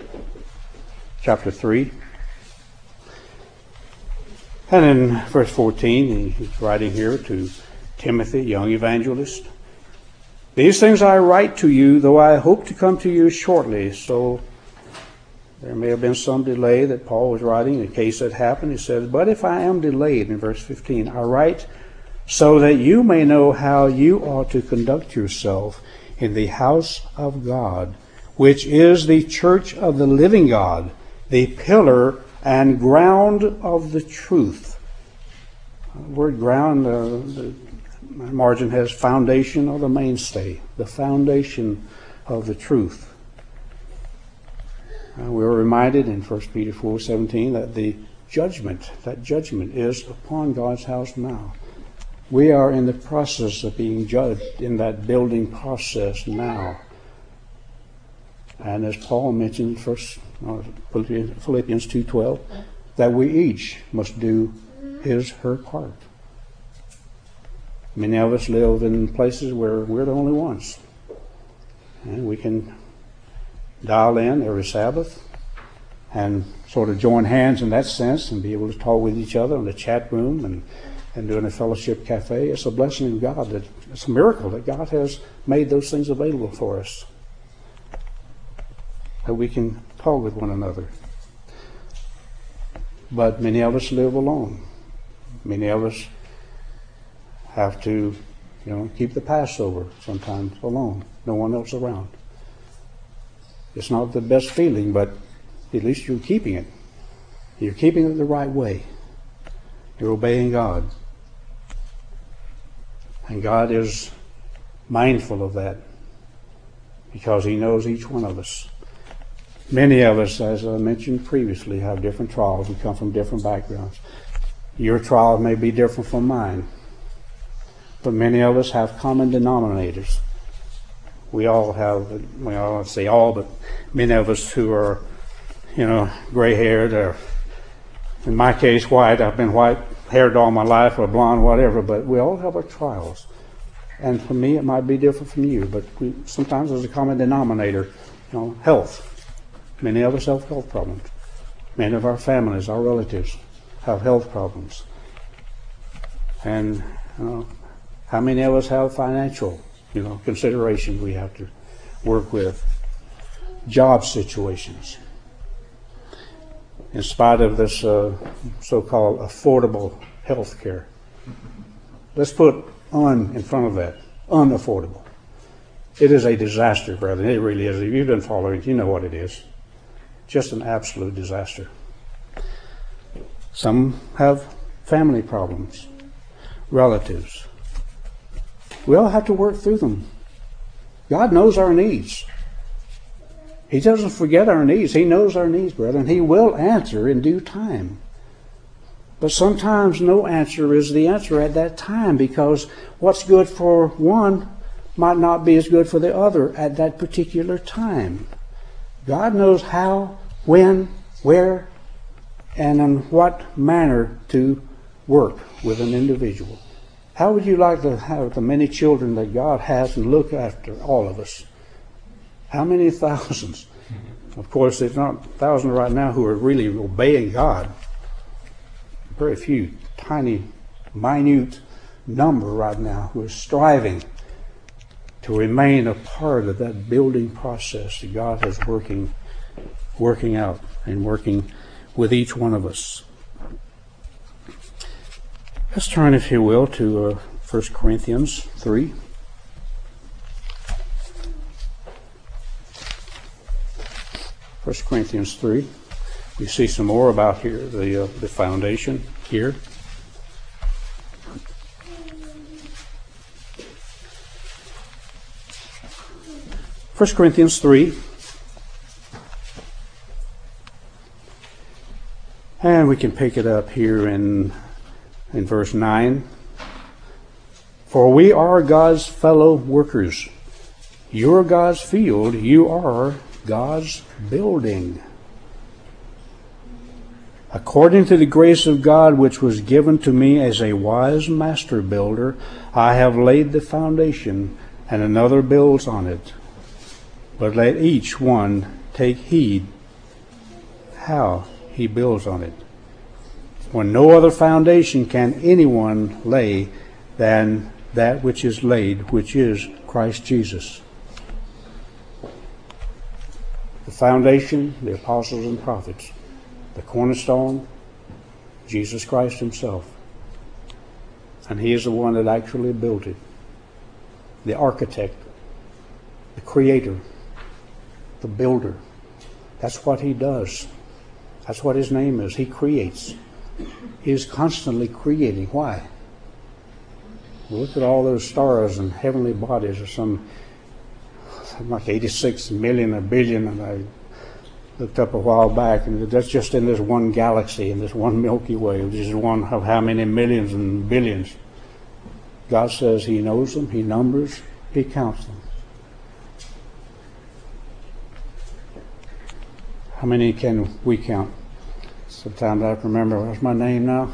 3. And in verse 14, he's writing here to Timothy, young evangelist. These things I write to you, though I hope to come to you shortly. So there may have been some delay that Paul was writing in case that happened. He says, but if I am delayed, in verse 15, I write so that you may know how you ought to conduct yourself in the house of God, which is the church of the living God, the pillar and ground of the truth. The word ground, the margin has foundation or the mainstay, the foundation of the truth. We were reminded in 1 Peter 4:17 that that judgment is upon God's house now. We are in the process of being judged in that building process now. And as Paul mentioned in Philippians 2:12, that we each must do her part. Many of us live in places where we're the only ones. And we can dial in every Sabbath and sort of join hands in that sense and be able to talk with each other in the chat room and doing a fellowship cafe. It's a blessing of God. It's a miracle that God has made those things available for us, that we can talk with one another. But many of us live alone. Many of us have to, keep the Passover sometimes alone. No one else around. It's not the best feeling, but at least you're keeping it. You're keeping it the right way. You're obeying God. And God is mindful of that because He knows each one of us. Many of us, as I mentioned previously, have different trials. We come from different backgrounds. Your trial may be different from mine. But many of us have common denominators. We all have, well, I won't say all, but many of us who are, gray-haired, or in my case, white. I've been white-haired all my life, or blonde, whatever, but we all have our trials. And for me, it might be different from you, but sometimes there's a common denominator, health. Many of us have health problems. Many of our families, our relatives, have health problems. And, how many of us have financial, considerations we have to work with? Job situations. In spite of this so-called affordable health care. Let's put in front of that. Unaffordable. It is a disaster, brethren. It really is. If you've been following it, you know what it is. Just an absolute disaster. Some have family problems, relatives. We all have to work through them. God knows our needs. He doesn't forget our needs. He knows our needs, brethren. He will answer in due time. But sometimes no answer is the answer at that time, because what's good for one might not be as good for the other at that particular time. God knows how, when, where, and in what manner to work with an individual. How would you like to have the many children that God has and look after all of us? How many thousands? Of course, there's not thousands right now who are really obeying God. Very few, tiny, minute number right now who are striving to remain a part of that building process that God is working out and working with each one of us. Let's turn, if you will, to 1 Corinthians 3. 1 Corinthians 3. We see some more about here, the foundation here. First Corinthians 3. And we can pick it up here in verse 9. For we are God's fellow workers. You're God's field. You are God's building. According to the grace of God which was given to me as a wise master builder, I have laid the foundation, and another builds on it. But let each one take heed how he builds on it. For no other foundation can anyone lay than that which is laid, which is Christ Jesus. The foundation, the apostles and prophets. The cornerstone, Jesus Christ himself. And he is the one that actually built it. The architect, the creator, the builder. That's what he does. That's what his name is. He creates. He is constantly creating. Why? Look at all those stars and heavenly bodies. There's something like 86 million or billion, and I looked up a while back, and that's just in this one galaxy, in this one Milky Way, which is one of how many millions and billions. God says he knows them, he numbers, he counts them. How many can we count? Sometimes I have to remember, what's my name now?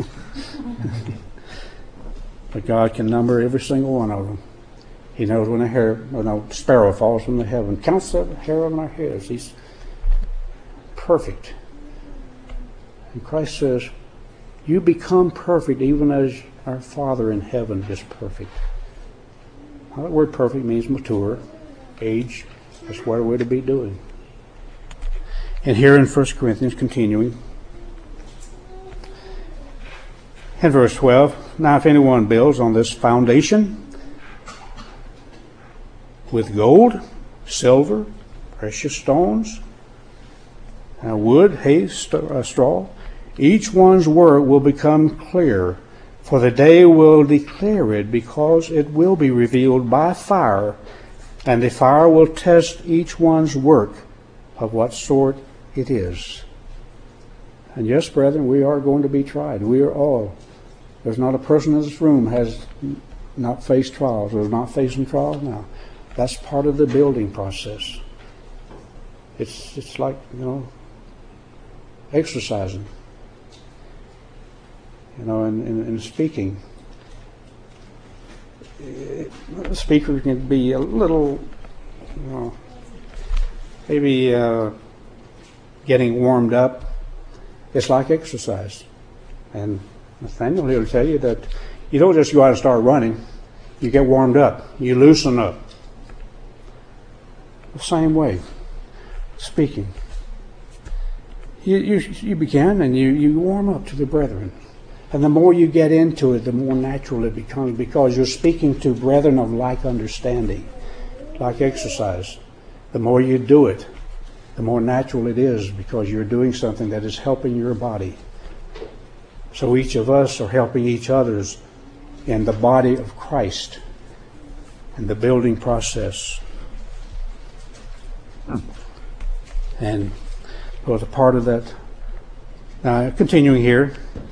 But God can number every single one of them. He knows when a sparrow falls from the heaven. Counts the hair on our heads. He's perfect. And Christ says, you become perfect even as our Father in heaven is perfect. Now, that word perfect means mature, age. That's what we're to be doing. And here in 1 Corinthians, continuing, in verse 12, now if anyone builds on this foundation with gold, silver, precious stones, wood, hay, straw, each one's work will become clear, for the day will declare it, because it will be revealed by fire, and the fire will test each one's work of what sort it is. And yes, brethren, we are going to be tried. We are all. There's not a person in this room has not faced trials or is not facing trials now. That's part of the building process. It's like, exercising. In speaking. The speaker can be a little, maybe getting warmed up. It's like exercise. And Nathaniel will tell you that you don't just go out and start running. You get warmed up. You loosen up. The same way. Speaking. You begin and you warm up to the brethren. And the more you get into it, the more natural it becomes, because you're speaking to brethren of like understanding, like exercise. The more you do it, the more natural it is, because you're doing something that is helping your body. So each of us are helping each others in the body of Christ, in the building process. And was a part of that. Continuing here,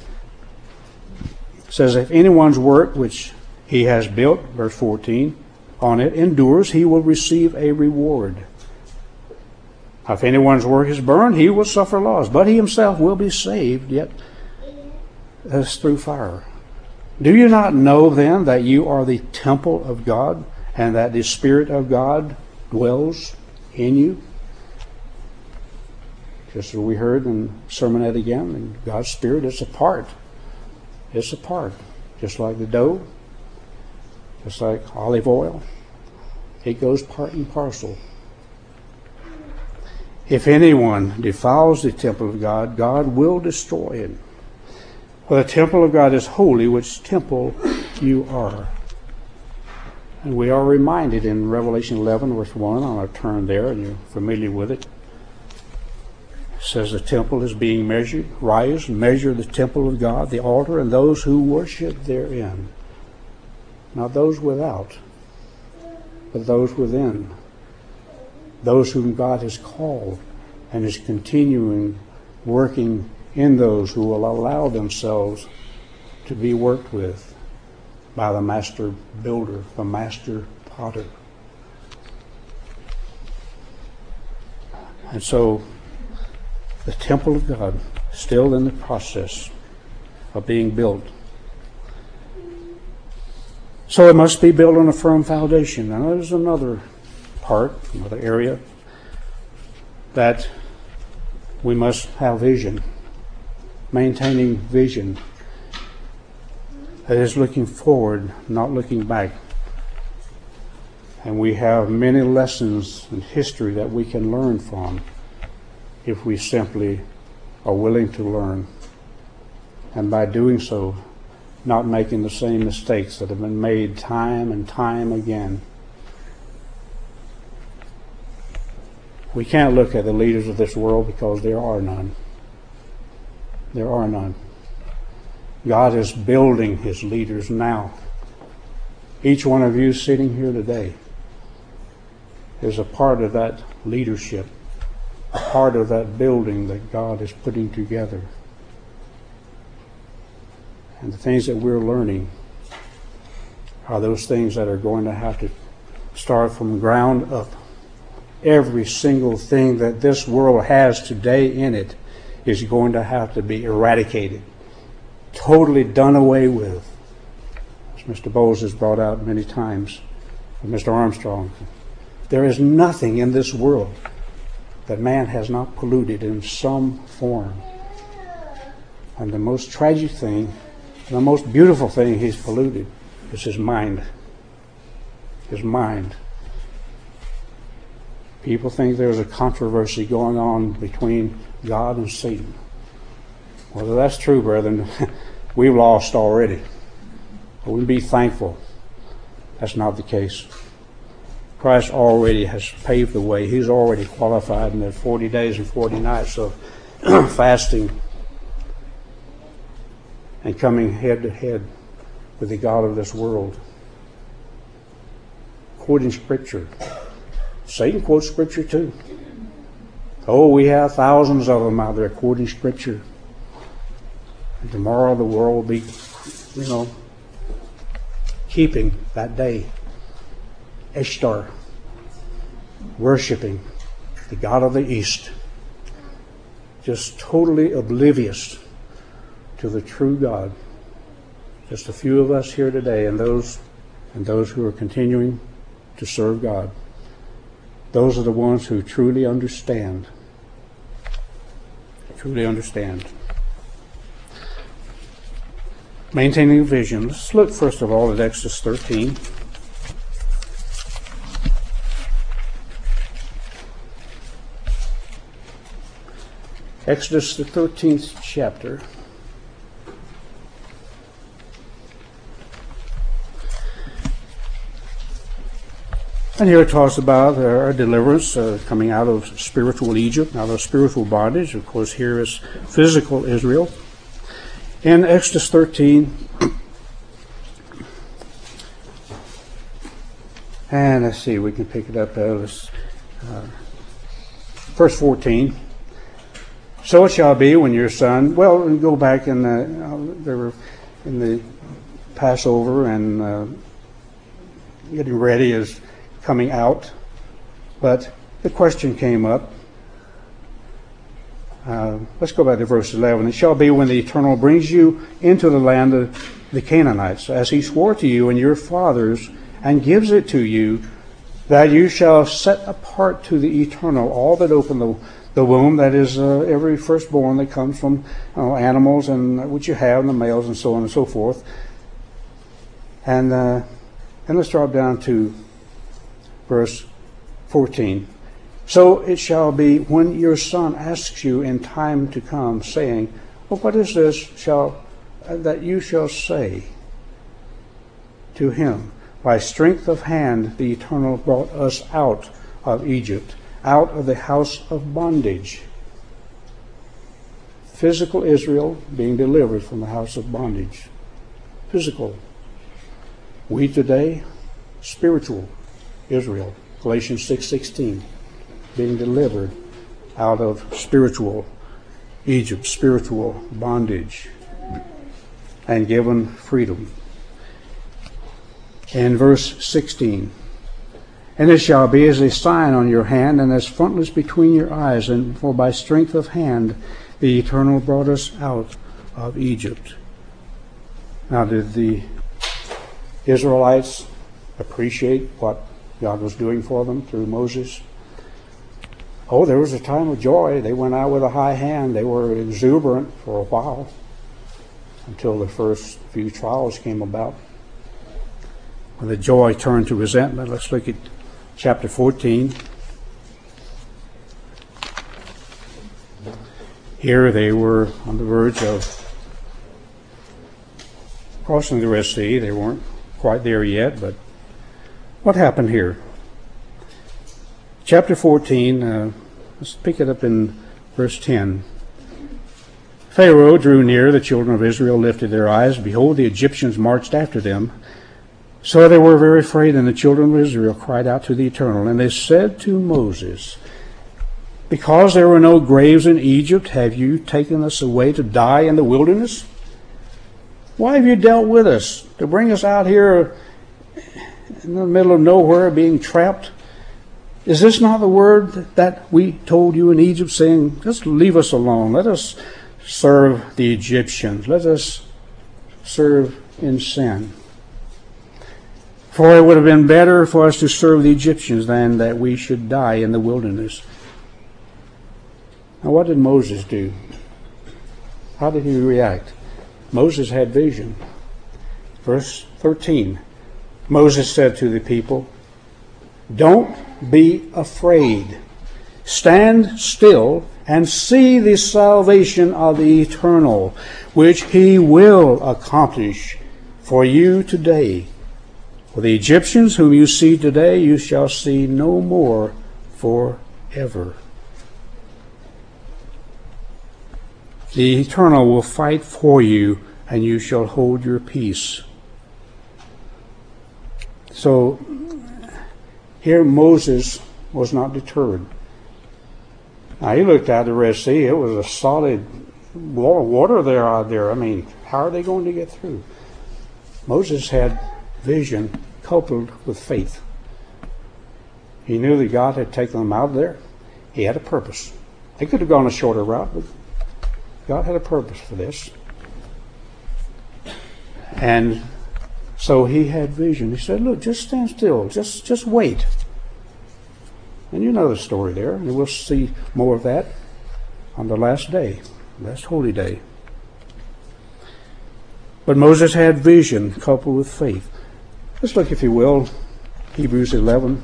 it says, if anyone's work which he has built, verse 14, on it endures, he will receive a reward. If anyone's work is burned, he will suffer loss, but he himself will be saved, yet as through fire. Do you not know then that you are the temple of God, and that the Spirit of God dwells in you? Just as we heard in sermonette again, and God's Spirit is a part. It's a part. Just like the dough, just like olive oil, it goes part and parcel. If anyone defiles the temple of God, God will destroy it. For the temple of God is holy, which temple you are. And we are reminded in Revelation 11, verse 1, I'm going to turn there, and you're familiar with it. It says the temple is being measured. Rise, measure the temple of God, the altar, and those who worship therein. Not those without, but those within. Those whom God has called and is continuing working in those who will allow themselves to be worked with by the master builder, the master potter. And so the temple of God is still in the process of being built. So it must be built on a firm foundation. Now there's another part, another area, that we must have vision, maintaining vision that is looking forward, not looking back. And we have many lessons in history that we can learn from if we simply are willing to learn. And by doing so, not making the same mistakes that have been made time and time again. We can't look at the leaders of this world because there are none. There are none. God is building His leaders now. Each one of you sitting here today is a part of that leadership, a part of that building that God is putting together. And the things that we're learning are those things that are going to have to start from ground up. Every single thing that this world has today in it is going to have to be eradicated, totally done away with. As Mr. Bowles has brought out many times, and Mr. Armstrong, there is nothing in this world that man has not polluted in some form. And the most tragic thing, the most beautiful thing he's polluted is his mind. His mind. People think there's a controversy going on between God and Satan. Well, that's true, brethren. We've lost already. But we be thankful that's not the case. Christ already has paved the way. He's already qualified in the 40 days and 40 nights of fasting and coming head to head with the God of this world. Quoting Scripture. Satan quotes Scripture too. Oh, we have thousands of them out there quoting Scripture. And tomorrow the world will be, keeping that day. Ishtar. Worshipping the God of the East. Just totally oblivious to the true God. Just a few of us here today, and those who are continuing to serve God. Those are the ones who truly understand. Truly understand. Maintaining vision. Let's look first of all at Exodus 13. Exodus, the 13th chapter. And here it talks about our deliverance coming out of spiritual Egypt, out of spiritual bondage. Of course, here is physical Israel. In Exodus 13, and let's see, we can pick it up as verse 14. So it shall be when your son, we go back in the Passover and getting ready is coming out, but the question came up. Let's go back to verse 11. It shall be when the Eternal brings you into the land of the Canaanites, as He swore to you and your fathers, and gives it to you, that you shall set apart to the Eternal all that open the womb, that is every firstborn that comes from animals and which you have, and the males and so on and so forth. And let's drop down to verse 14. So it shall be when your son asks you in time to come, saying, well, what is this that you shall say to him? By strength of hand the Eternal brought us out of Egypt, out of the house of bondage. Physical Israel being delivered from the house of bondage. Physical. We today, spiritual Israel. Galatians 6:16, being delivered out of spiritual Egypt, spiritual bondage, and given freedom. In verse 16, and it shall be as a sign on your hand and as frontlets between your eyes, and for by strength of hand the Eternal brought us out of Egypt. Now, did the Israelites appreciate what God was doing for them through Moses? Oh, there was a time of joy. They went out with a high hand. They were exuberant for a while until the first few trials came about. When the joy turned to resentment, let's look at chapter 14. Here they were on the verge of crossing the Red Sea. They weren't quite there yet, but what happened here? Chapter 14, let's pick it up in verse 10. Pharaoh drew near, the children of Israel lifted their eyes. Behold, the Egyptians marched after them. So they were very afraid, and the children of Israel cried out to the Eternal. And they said to Moses, because there were no graves in Egypt, have you taken us away to die in the wilderness? Why have you dealt with us to bring us out here in the middle of nowhere being trapped? Is this not the word that we told you in Egypt, saying, just leave us alone. Let us serve the Egyptians. Let us serve in sin. For it would have been better for us to serve the Egyptians than that we should die in the wilderness. Now, what did Moses do? How did he react? Moses had vision. Verse 13. Moses said to the people, don't be afraid. Stand still and see the salvation of the Eternal, which he will accomplish for you today. For the Egyptians whom you see today, you shall see no more forever. The Eternal will fight for you, and you shall hold your peace. So, here Moses was not deterred. Now, he looked at the Red Sea. It was a solid water there out there. I mean, how are they going to get through? Moses had vision coupled with faith. He knew that God had taken them out of there. He had a purpose. They could have gone a shorter route, but God had a purpose for this. And so he had vision. He said, look, just stand still. Just wait. And you know the story there. And we'll see more of that on the last day, last holy day. But Moses had vision coupled with faith. Let's look, if you will, Hebrews 11.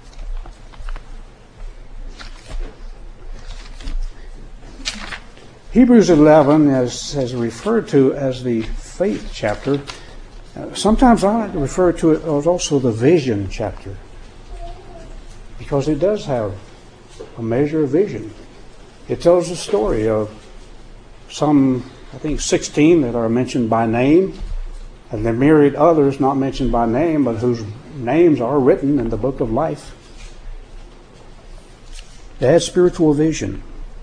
Hebrews 11 is referred to as the faith chapter. Sometimes I like to refer to it as also the vision chapter, because it does have a measure of vision. It tells the story of some, I think, 16 that are mentioned by name, and the myriad others not mentioned by name, but whose names are written in the book of life. They had spiritual vision.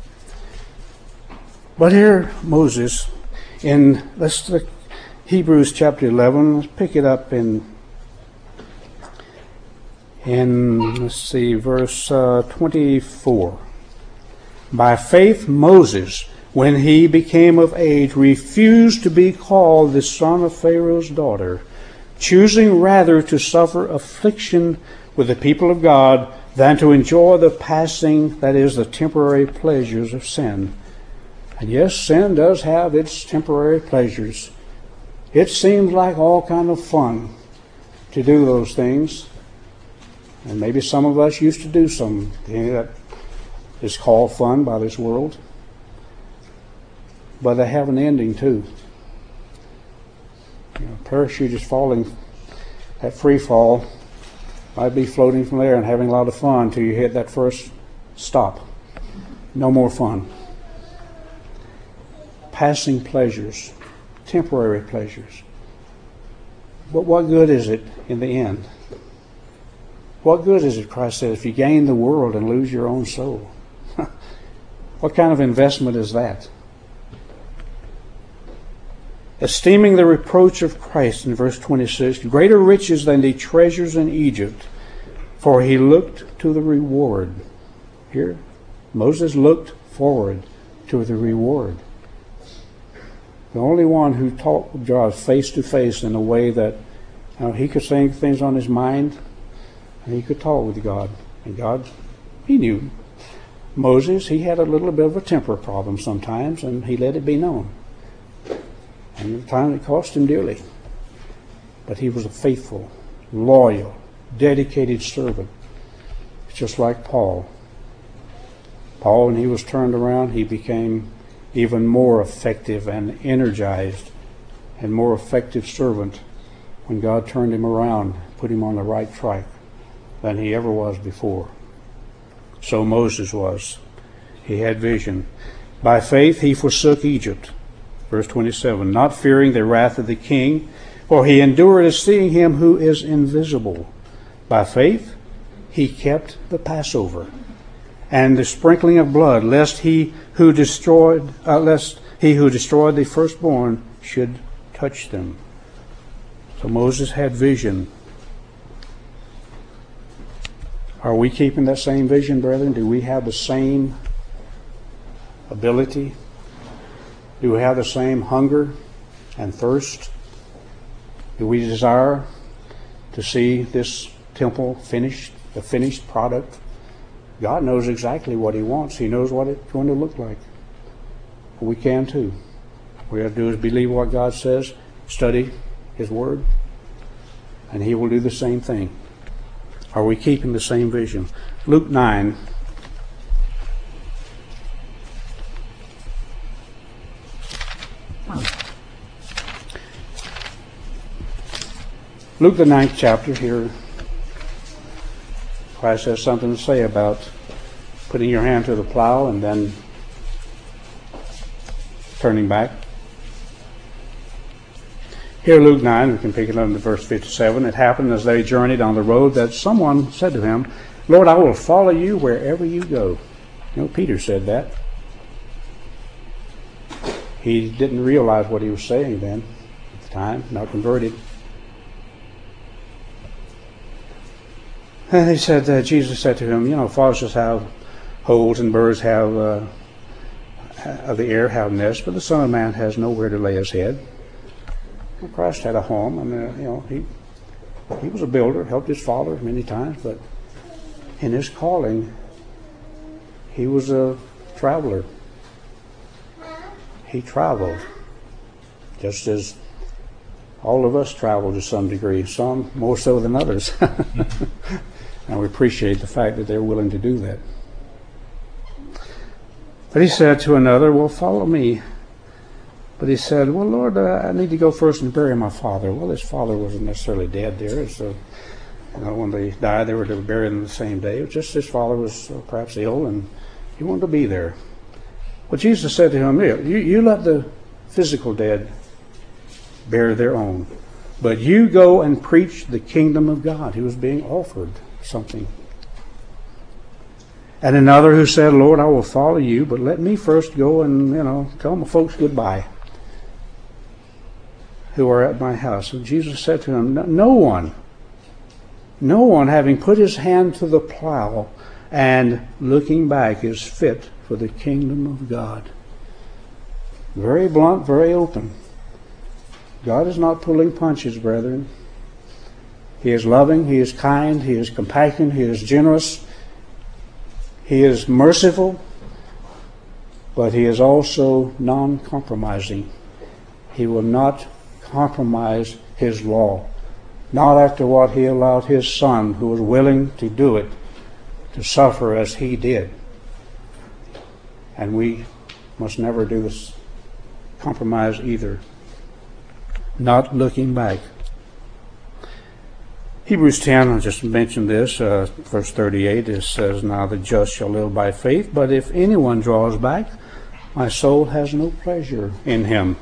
But here, Moses, let's look Hebrews chapter 11, let's pick it up in let's see, verse 24. By faith Moses, when he became of age, refused to be called the son of Pharaoh's daughter, choosing rather to suffer affliction with the people of God than to enjoy the passing, that is, the temporary pleasures of sin. And yes, sin does have its temporary pleasures. It seems like all kind of fun to do those things. And maybe some of us used to do something that is called fun by this world. But they have an ending too. Parachute is falling at free fall. Might be floating from there and having a lot of fun until you hit that first stop. No more fun. Passing pleasures, temporary pleasures. But what good is it in the end? What good is it, Christ said, if you gain the world and lose your own soul? What kind of investment is that? esteeming the reproach of Christ in verse 26, greater riches than the treasures in Egypt, for he looked to the reward. Here, Moses looked forward to the reward. The only one who talked with God face to face in a way that he could say things on his mind, and he could talk with God. And God, he knew. Moses, he had a little bit of a temper problem sometimes, and he let it be known. And at the time it cost him dearly. But he was a faithful, loyal, dedicated servant. Just like Paul. Paul, when he was turned around, he became even more effective and energized and more effective servant when God turned him around, put him on the right track than he ever was before. So Moses was. He had vision. By faith he forsook Egypt. Verse 27, not fearing the wrath of the king, for he endured as seeing him who is invisible. By faith he kept the Passover and the sprinkling of blood, lest he who destroyed the firstborn should touch them. So Moses had vision. Are we keeping that same vision, brethren? Do we have the same ability? Do we have the same hunger and thirst? Do we desire to see this temple finished, the finished product? God knows exactly what he wants. He knows what it's going to look like. We can too. What we have to do is believe what God says, study his word, and he will do the same thing. Are we keeping the same vision? Luke 9. Luke the 9th chapter here. Christ has something to say about putting your hand to the plow and then turning back. Here, Luke 9, we can pick it up in verse 57. It happened as they journeyed on the road that someone said to him, Lord, I will follow you wherever you go. Peter said that. He didn't realize what he was saying then at the time, not converted. And he said, Jesus said to him, foxes have holes and birds have of the air have nests, but the Son of Man has nowhere to lay his head. Well, Christ had a home, and he was a builder, helped his father many times, but in his calling, he was a traveler. He traveled, just as all of us travel to some degree, some more so than others. And we appreciate the fact that they're willing to do that. But he said to another, well, follow me. But he said, well, Lord, I need to go first and bury my father. Well, his father wasn't necessarily dead there. So, when they died, they were to bury him the same day. It was just his father was perhaps ill, and he wanted to be there. Well, Jesus said to him, you let the physical dead bear their own, but you go and preach the kingdom of God. He was being offered something. And another who said, Lord, I will follow you, but let me first go and, tell my folks goodbye who are at my house. And Jesus said to him, no one having put his hand to the plow and looking back is fit for the kingdom of God. Very blunt, very open. God is not pulling punches, brethren. He is loving, he is kind, he is compassionate, he is generous, he is merciful, but he is also non-compromising. He will not compromise his law, not after what he allowed his Son, who was willing to do it, to suffer as he did. And we must never do this compromise either. Not looking back. Hebrews 10, I just mentioned this, verse 38, it says, now the just shall live by faith, but if anyone draws back, my soul has no pleasure in him.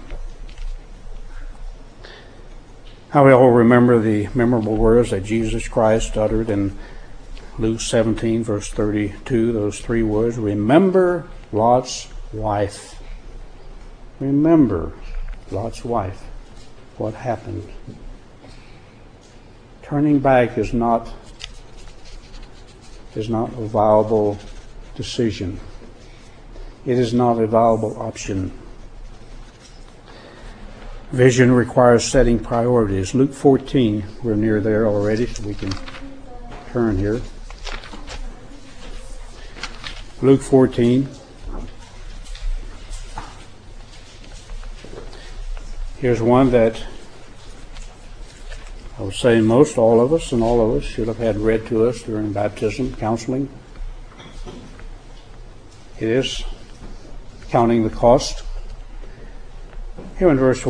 How we all remember the memorable words that Jesus Christ uttered in Luke 17, verse 32, those three words, remember Lot's wife. Remember Lot's wife. what happened. Turning back is not a viable decision. It is not a viable option. Vision requires setting priorities. Luke 14, we're near there already, so we can turn here. Luke 14. Here's one that I would say most all of us should have had read to us during baptism, counseling. It is counting the cost. Here in verse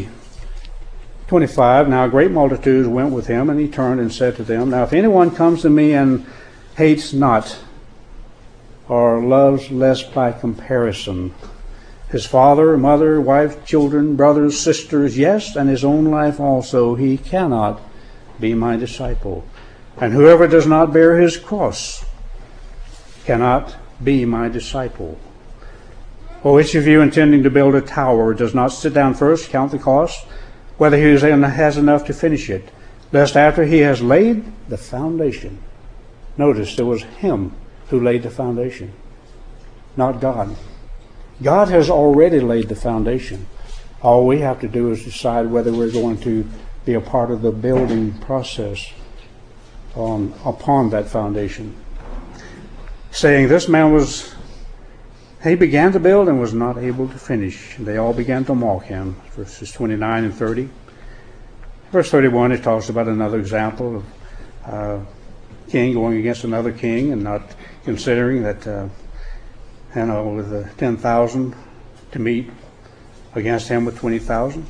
25, now great multitudes went with him, and he turned and said to them, now if anyone comes to me and hates not, or loves less by comparison, his father, mother, wife, children, brothers, sisters, yes, and his own life also, he cannot be my disciple. And whoever does not bear his cross cannot be my disciple. Or which of you intending to build a tower does not sit down first, count the cost, whether he has enough to finish it, lest after he has laid the foundation. Notice it was him who laid the foundation, not God. God has already laid the foundation. All we have to do is decide whether we're going to be a part of the building process upon that foundation. Saying this man he began to build and was not able to finish. They all began to mock him. Verses 29 and 30. Verse 31, it talks about another example of a king going against another king and not considering that with 10,000 to meet against him with 20,000.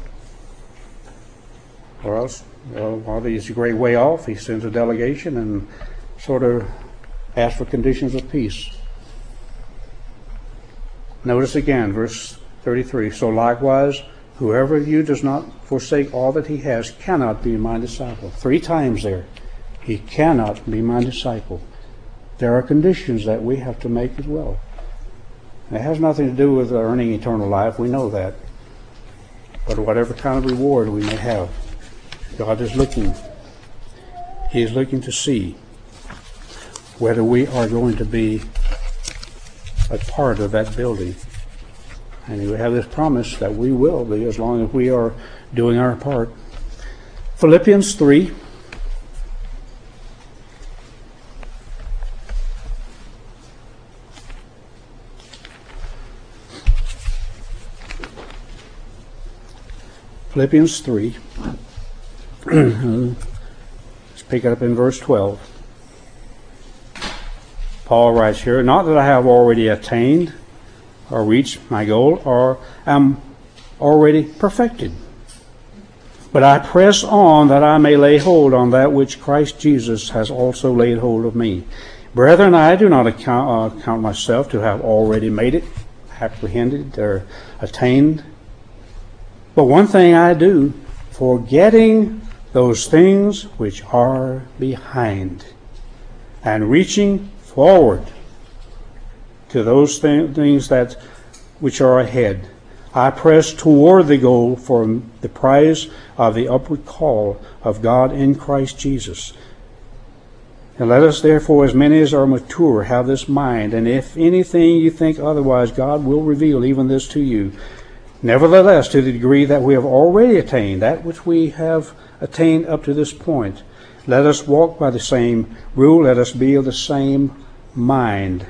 Or else, while he's a great way off, he sends a delegation and sort of asks for conditions of peace. Notice again, verse 33, so likewise, whoever of you does not forsake all that he has cannot be my disciple. 3 times there, he cannot be my disciple. There are conditions that we have to make as well. It has nothing to do with earning eternal life. We know that. But whatever kind of reward we may have, God is looking. He is looking to see whether we are going to be a part of that building. And we have this promise that we will be as long as we are doing our part. Philippians 3. Philippians 3. Let's pick it up in verse 12. Paul writes here, not that I have already attained or reached my goal or am already perfected, but I press on that I may lay hold on that which Christ Jesus has also laid hold of me. Brethren, I do not count myself to have already made it, apprehended, or attained. But one thing I do, forgetting those things which are behind, and reaching forward to those things which are ahead, I press toward the goal for the prize of the upward call of God in Christ Jesus. And let us therefore, as many as are mature, have this mind, and if anything you think otherwise, God will reveal even this to you. Nevertheless, to the degree that we have already attained that which we have attained up to this point, let us walk by the same rule, let us be of the same mind.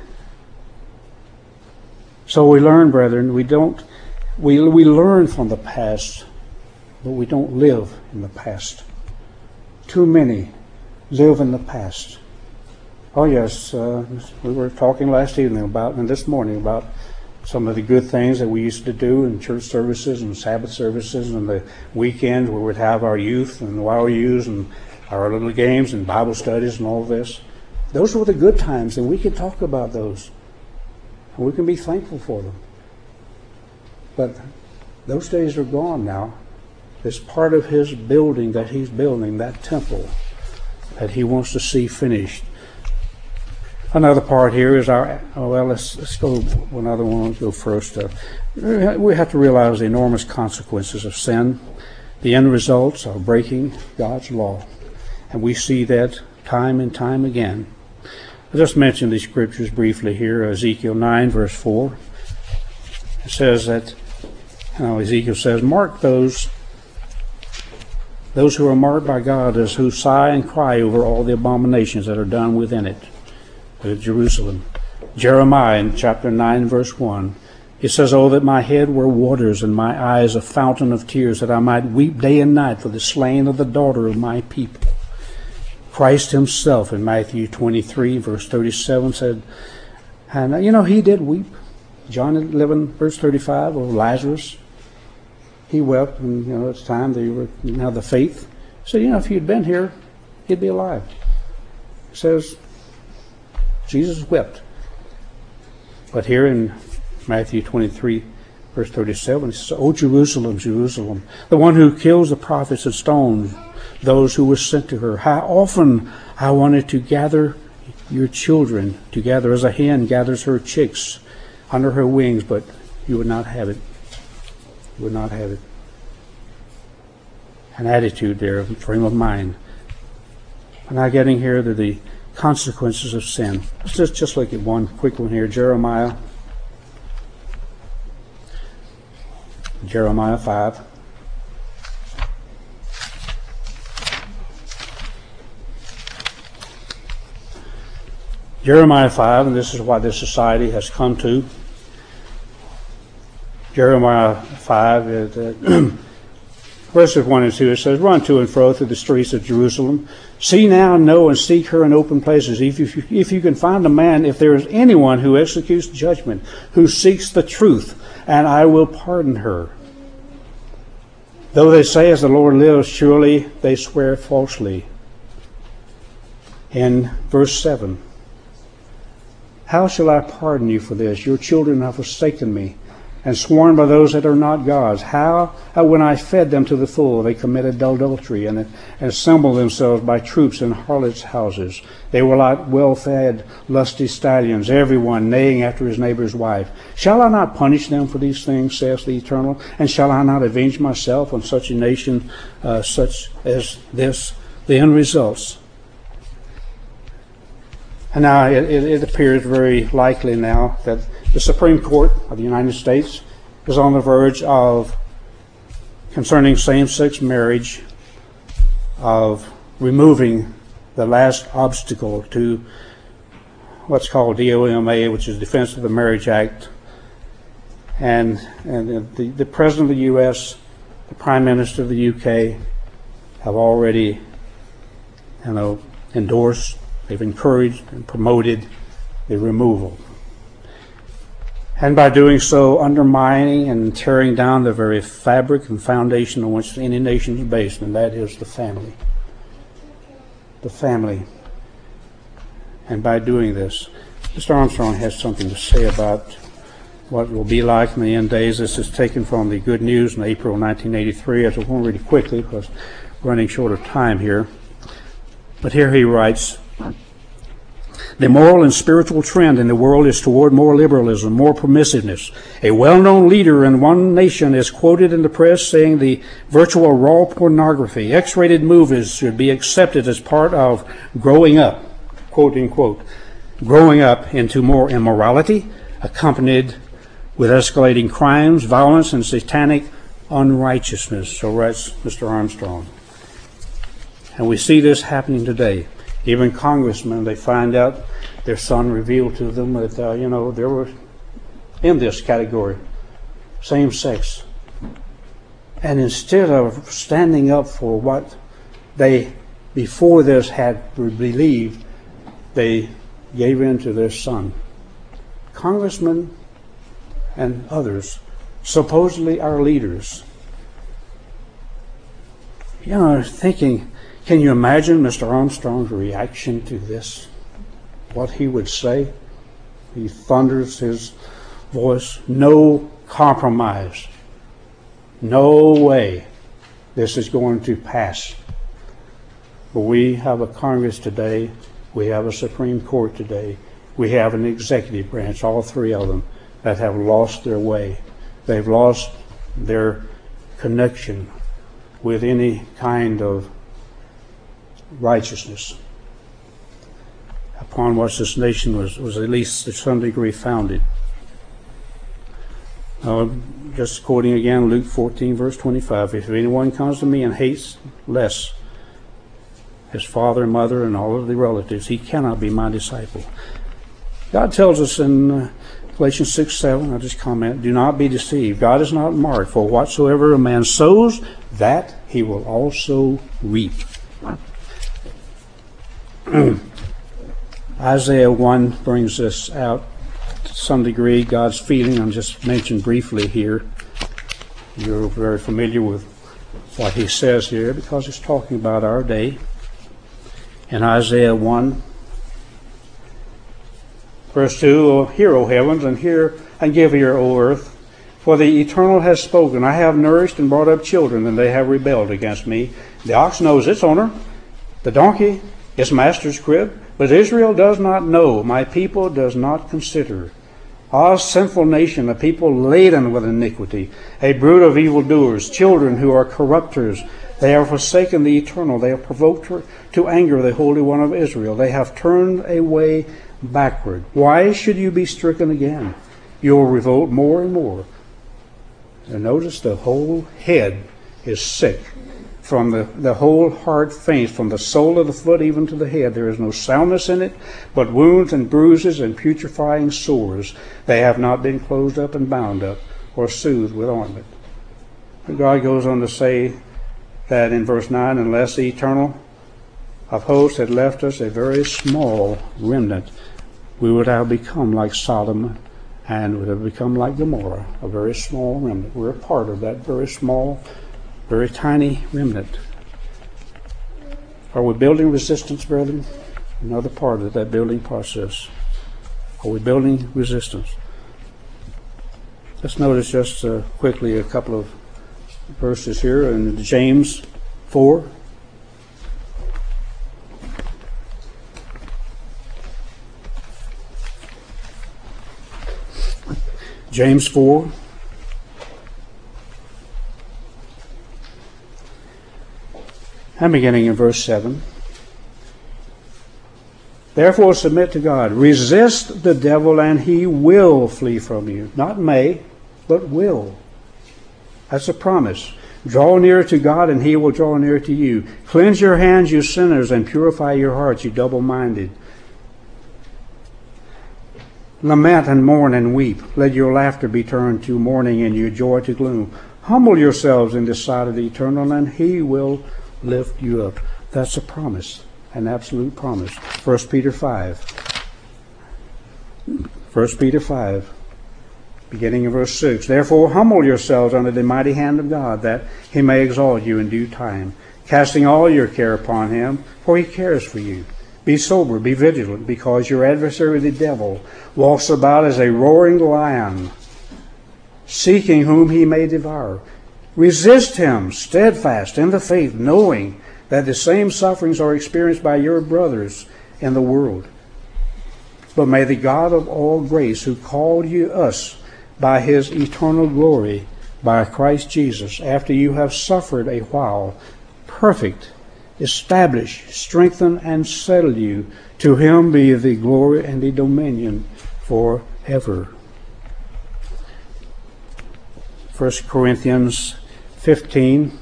So we learn, brethren, we learn from the past, but we don't live in the past. Too many live in the past. Oh yes, we were talking last evening and this morning about some of the good things that we used to do in church services and Sabbath services and the weekends where we'd have our youth and wild youths and our little games and Bible studies and all this. Those were the good times, and we can talk about those. And we can be thankful for them. But those days are gone now. It's part of his building that he's building, that temple that he wants to see finished. Another part here is let's go another one. Let's go first. We have to realize the enormous consequences of sin. the end results are breaking God's law. And we see that time and time again. I'll just mention these scriptures briefly here. Ezekiel 9, verse 4. It says that, Ezekiel says, mark those who are marked by God as who sigh and cry over all the abominations that are done within it, Jerusalem. Jeremiah in chapter 9, verse 1. It says, oh, that my head were waters and my eyes a fountain of tears, that I might weep day and night for the slain of the daughter of my people. Christ himself in Matthew 23, verse 37 said, and he did weep. John 11, verse 35, of Lazarus. He wept, and it's time that you were have the faith. So, if he'd been here, he'd be alive. It says, Jesus wept. But here in Matthew 23, verse 37, it says, O Jerusalem, Jerusalem, the one who kills the prophets and stones those who were sent to her. How often I wanted to gather your children together as a hen gathers her chicks under her wings, but you would not have it. You would not have it. An attitude there, a frame of mind. We're now getting here to the consequences of sin. Let's just look at one quick one here. Jeremiah 5. Jeremiah 5, and this is what this society has come to. Jeremiah 5, verses 1 and 2, it says, run to and fro through the streets of Jerusalem. See now, know, and seek her in open places. If you can find a man, if there is anyone who executes judgment, who seeks the truth, and I will pardon her. Though they say, as the Lord lives, surely they swear falsely. In verse 7, how shall I pardon you for this? Your children have forsaken me, and sworn by those that are not gods. How when I fed them to the full, they committed adultery, and assembled themselves by troops in harlots' houses. They were like well-fed, lusty stallions, everyone neighing after his neighbor's wife. Shall I not punish them for these things, saith the Eternal? And shall I not avenge myself on such a nation such as this? The end results. And now it appears very likely now that the Supreme Court of the United States is on the verge of, concerning same-sex marriage, of removing the last obstacle to what's called DOMA, which is Defense of the Marriage Act. And the President of the U.S., the Prime Minister of the U.K. have already, endorsed. They've encouraged and promoted the removal. And by doing so, undermining and tearing down the very fabric and foundation on which any nation is based, and that is the family. The family. And by doing this, Mr. Armstrong has something to say about what it will be like in the end days. This is taken from the Good News in April 1983. I just want to read it quickly because we're running short of time here. But here he writes, the moral and spiritual trend in the world is toward more liberalism, more permissiveness. A well-known leader in one nation is quoted in the press saying the virtual raw pornography, X-rated movies should be accepted as part of growing up, quote unquote, growing up into more immorality, accompanied with escalating crimes, violence, and satanic unrighteousness. So writes Mr. Armstrong. And we see this happening today. Even congressmen, they find out their son revealed to them that, they were in this category, same sex. And instead of standing up for what they, before this, had believed, they gave in to their son. Congressmen and others, supposedly our leaders, thinking, can you imagine Mr. Armstrong's reaction to this? What he would say? He thunders his voice. No compromise. No way this is going to pass. But we have a Congress today. We have a Supreme Court today. We have an executive branch, all three of them, that have lost their way. They've lost their connection with any kind of righteousness, upon which this nation was at least to some degree founded. Just quoting again Luke 14, verse 25, if anyone comes to me and hates less his father and mother and all of the relatives, he cannot be my disciple. God tells us in Galatians 6:7, I'll just comment, do not be deceived. God is not marked, for whatsoever a man sows, that he will also reap. Isaiah 1 brings this out to some degree, God's feeling. I'm just mentioned briefly here. You're very familiar with what he says here because he's talking about our day. In Isaiah 1, verse 2, hear, O heavens, and hear and give ear, O earth, for the Eternal has spoken. I have nourished and brought up children, and they have rebelled against me. The ox knows its owner, the donkey its master's crib, but Israel does not know, my people does not consider. Ah, sinful nation, a people laden with iniquity, a brood of evildoers, children who are corrupters. They have forsaken the Eternal. They have provoked to anger the Holy One of Israel. They have turned away backward. Why should you be stricken again? You will revolt more and more. And notice the whole head is sick. From the whole heart faints, from the sole of the foot even to the head. There is no soundness in it, but wounds and bruises and putrefying sores. They have not been closed up and bound up, or soothed with ointment. But God goes on to say that in verse 9, unless the Eternal of hosts had left us a very small remnant, we would have become like Sodom and would have become like Gomorrah, a very small remnant. We're a part of that very small, very tiny remnant. Are we building resistance, brethren? Another part of that building process. Are we building resistance? Let's notice just quickly a couple of verses here in James 4. James 4. I'm beginning in verse 7. Therefore submit to God. Resist the devil and he will flee from you. Not may, but will. That's a promise. Draw near to God and he will draw near to you. Cleanse your hands, you sinners, and purify your hearts, you double-minded. Lament and mourn and weep. Let your laughter be turned to mourning and your joy to gloom. Humble yourselves in the sight of the Eternal and he will lift you up. That's a promise, an absolute promise. 1 Peter 5. 1 Peter 5, beginning in verse 6. Therefore humble yourselves under the mighty hand of God, that he may exalt you in due time, casting all your care upon him, for he cares for you. Be sober, be vigilant, because your adversary the devil walks about as a roaring lion, seeking whom he may devour. Resist him, steadfast in the faith, knowing that the same sufferings are experienced by your brothers in the world. But may the God of all grace, who called us by his eternal glory, by Christ Jesus, after you have suffered a while, perfect, establish, strengthen, and settle you. To him be the glory and the dominion forever. 1 Corinthians 15.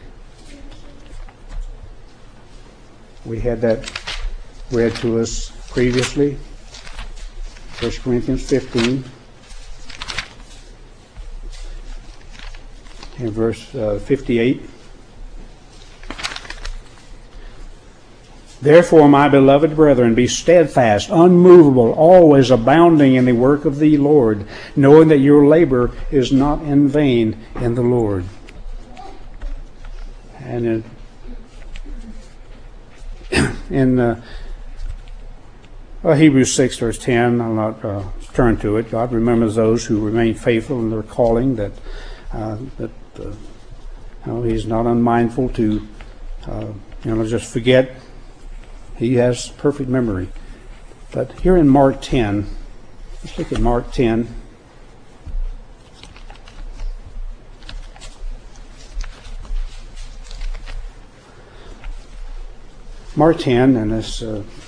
We had that read to us previously. 1 Corinthians 15. In verse 58. Therefore, my beloved brethren, be steadfast, unmovable, always abounding in the work of the Lord, knowing that your labor is not in vain in the Lord. And in Hebrews 6, verse 10, I'll not turn to it. God remembers those who remain faithful in their calling, that he's not unmindful to just forget. He has perfect memory. But here in Mark 10, let's look at Mark 10. Mark 10, and let's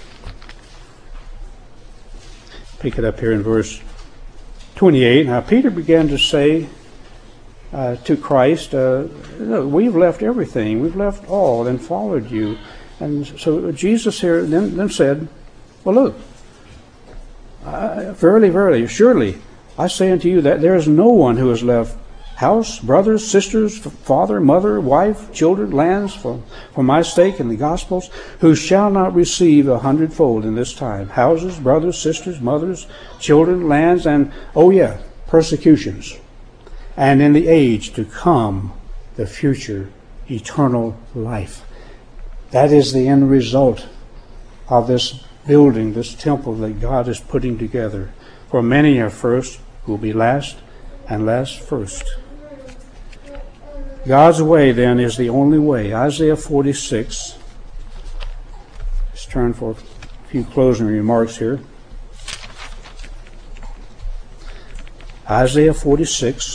pick it up here in verse 28. Now Peter began to say to Christ, "Look, we've left everything, we've left all and followed you." And so Jesus here then said, "Well, look, verily, verily, surely I say unto you that there is no one who has left house, brothers, sisters, father, mother, wife, children, lands for my sake in the Gospels, who shall not receive 100-fold in this time. Houses, brothers, sisters, mothers, children, lands, and, persecutions. And in the age to come, the future, eternal life." That is the end result of this building, this temple that God is putting together. For many are first who will be last, and last first. God's way, then, is the only way. Isaiah 46. Let's turn for a few closing remarks here. Isaiah 46.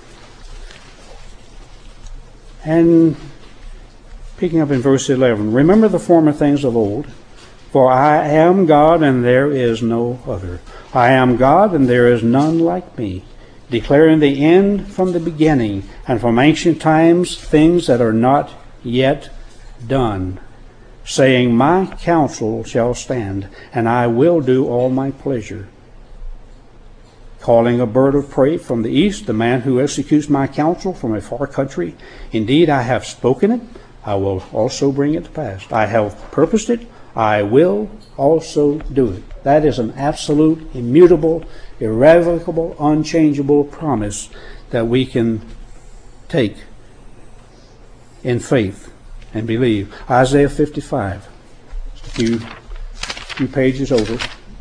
And picking up in verse 11. "Remember the former things of old, for I am God and there is no other. I am God and there is none like me, declaring the end from the beginning, and from ancient times things that are not yet done, saying, My counsel shall stand, and I will do all my pleasure. Calling a bird of prey from the east, the man who executes my counsel from a far country. Indeed, I have spoken it, I will also bring it to pass. I have purposed it, I will also do it." That is an absolute, immutable, irrevocable, unchangeable promise that we can take in faith and believe. Isaiah 55, just a few pages over.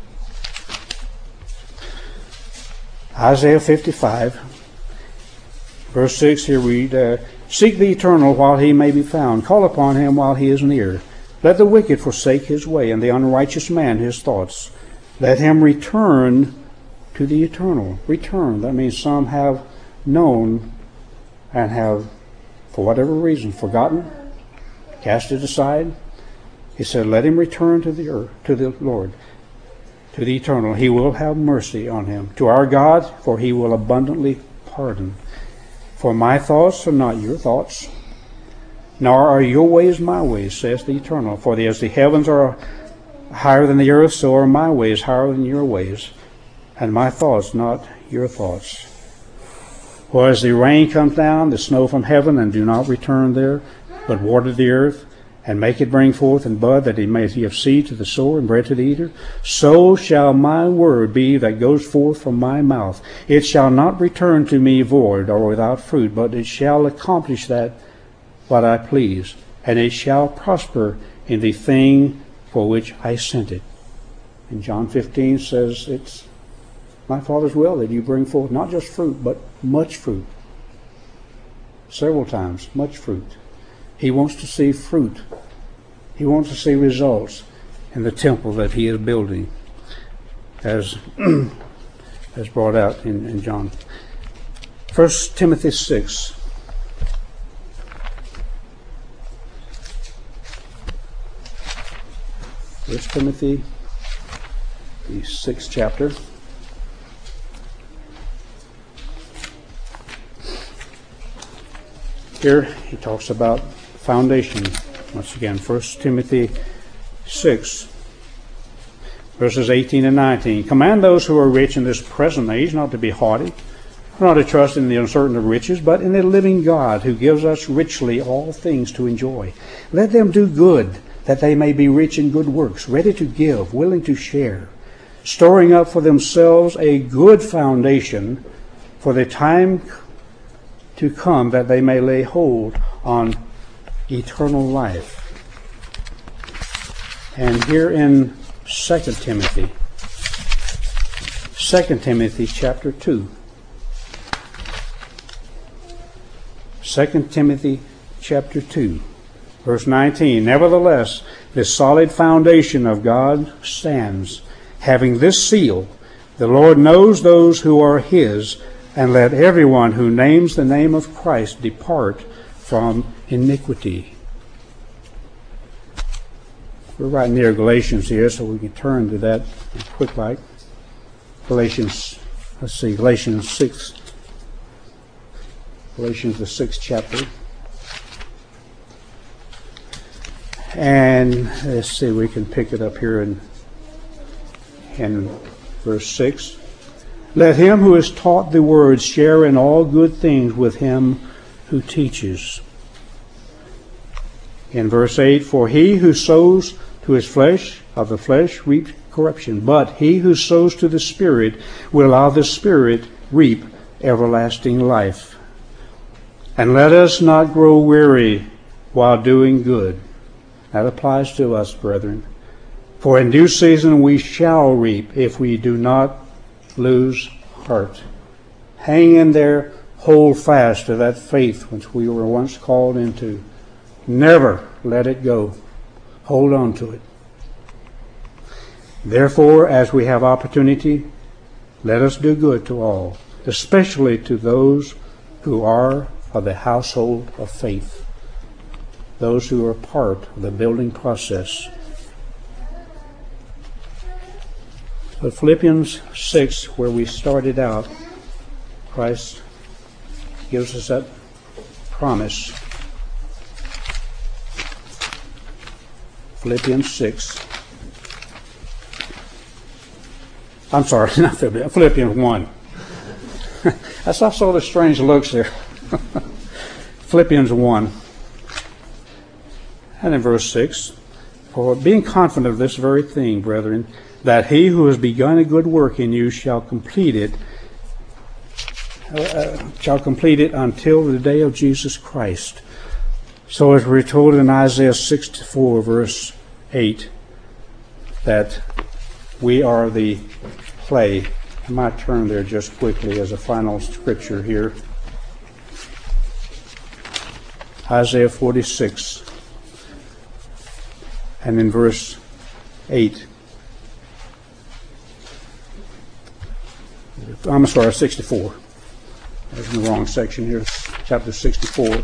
Isaiah 55, verse 6, here we read, "Seek the Eternal while he may be found. Call upon him while he is near. Let the wicked forsake his way, and the unrighteous man his thoughts. Let him return to the Eternal." Return, that means some have known and have, for whatever reason, forgotten, cast it aside. He said, let him return to the earth, to the Lord, to the Eternal. He will have mercy on him. To our God, for he will abundantly pardon. "For my thoughts are not your thoughts, nor are your ways my ways, says the Eternal. For as the heavens are higher than the earth, so are my ways higher than your ways, and my thoughts not your thoughts. For as the rain comes down, the snow from heaven, and do not return there, but water the earth, and make it bring forth and bud, that it may give seed to the sower and bread to the eater, so shall my word be that goes forth from my mouth. It shall not return to me void or without fruit, but it shall accomplish that what I please, and it shall prosper in the thing for which I sent it." And John 15 says, "It's my Father's will that you bring forth not just fruit, but much fruit." Several times, much fruit. He wants to see fruit. He wants to see results in the temple that he is building, as brought out in John. 1 Timothy 6. First Timothy, the 6th chapter. Here he talks about foundation. Once again, 1 Timothy 6, verses 18 and 19. "Command those who are rich in this present age not to be haughty, not to trust in the uncertainty of riches, but in the living God, who gives us richly all things to enjoy. Let them do good, that they may be rich in good works, ready to give, willing to share, storing up for themselves a good foundation for the time to come, that they may lay hold on eternal life." And here in 2 Timothy chapter 2. 2 Timothy chapter 2, verse 19. "Nevertheless, this solid foundation of God stands, having this seal, the Lord knows those who are his, and let everyone who names the name of Christ depart from iniquity." We're right near Galatians here, so we can turn to that quick like. Galatians 6. Galatians, the 6th chapter. And let's see, we can pick it up here in verse 6. Let him who is taught the word share in all good things with him who teaches. In verse 8, for he who sows to his flesh, of the flesh, reaps corruption. But he who sows to the Spirit will of the Spirit reap everlasting life. And let us not grow weary while doing good. That applies to us, brethren. For in due season we shall reap if we do not lose heart. Hang in there, hold fast to that faith which we were once called into. Never let it go. Hold on to it. Therefore, as we have opportunity, let us do good to all, especially to those who are of the household of faith, those who are part of the building process. But Philippians 6, where we started out, Christ gives us that promise. Philippians 6. I'm sorry, not Philippians, Philippians 1. I saw the strange looks there. Philippians 1. And in verse 6, for being confident of this very thing, brethren, that he who has begun a good work in you shall complete it until the day of Jesus Christ. So as we're told in Isaiah 64, verse 8, that we are the clay. I might turn there just quickly as a final scripture here. Isaiah 46, and in verse 8. I'm sorry, 64. I was in the wrong section here. Chapter 64.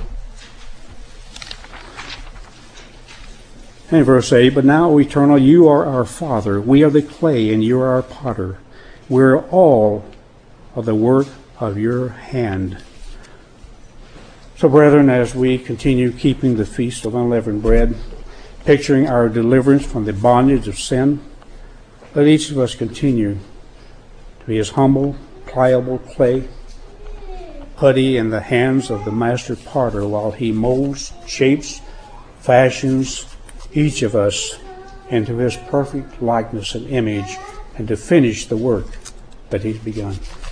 And verse 8, but now, O Eternal, you are our Father. We are the clay, and you are our potter. We're all of the work of your hand. So, brethren, as we continue keeping the Feast of Unleavened Bread, picturing our deliverance from the bondage of sin, let each of us continue to be as humble, pliable clay, putty in the hands of the master potter while he molds, shapes, fashions each of us into his perfect likeness and image, and to finish the work that he's begun.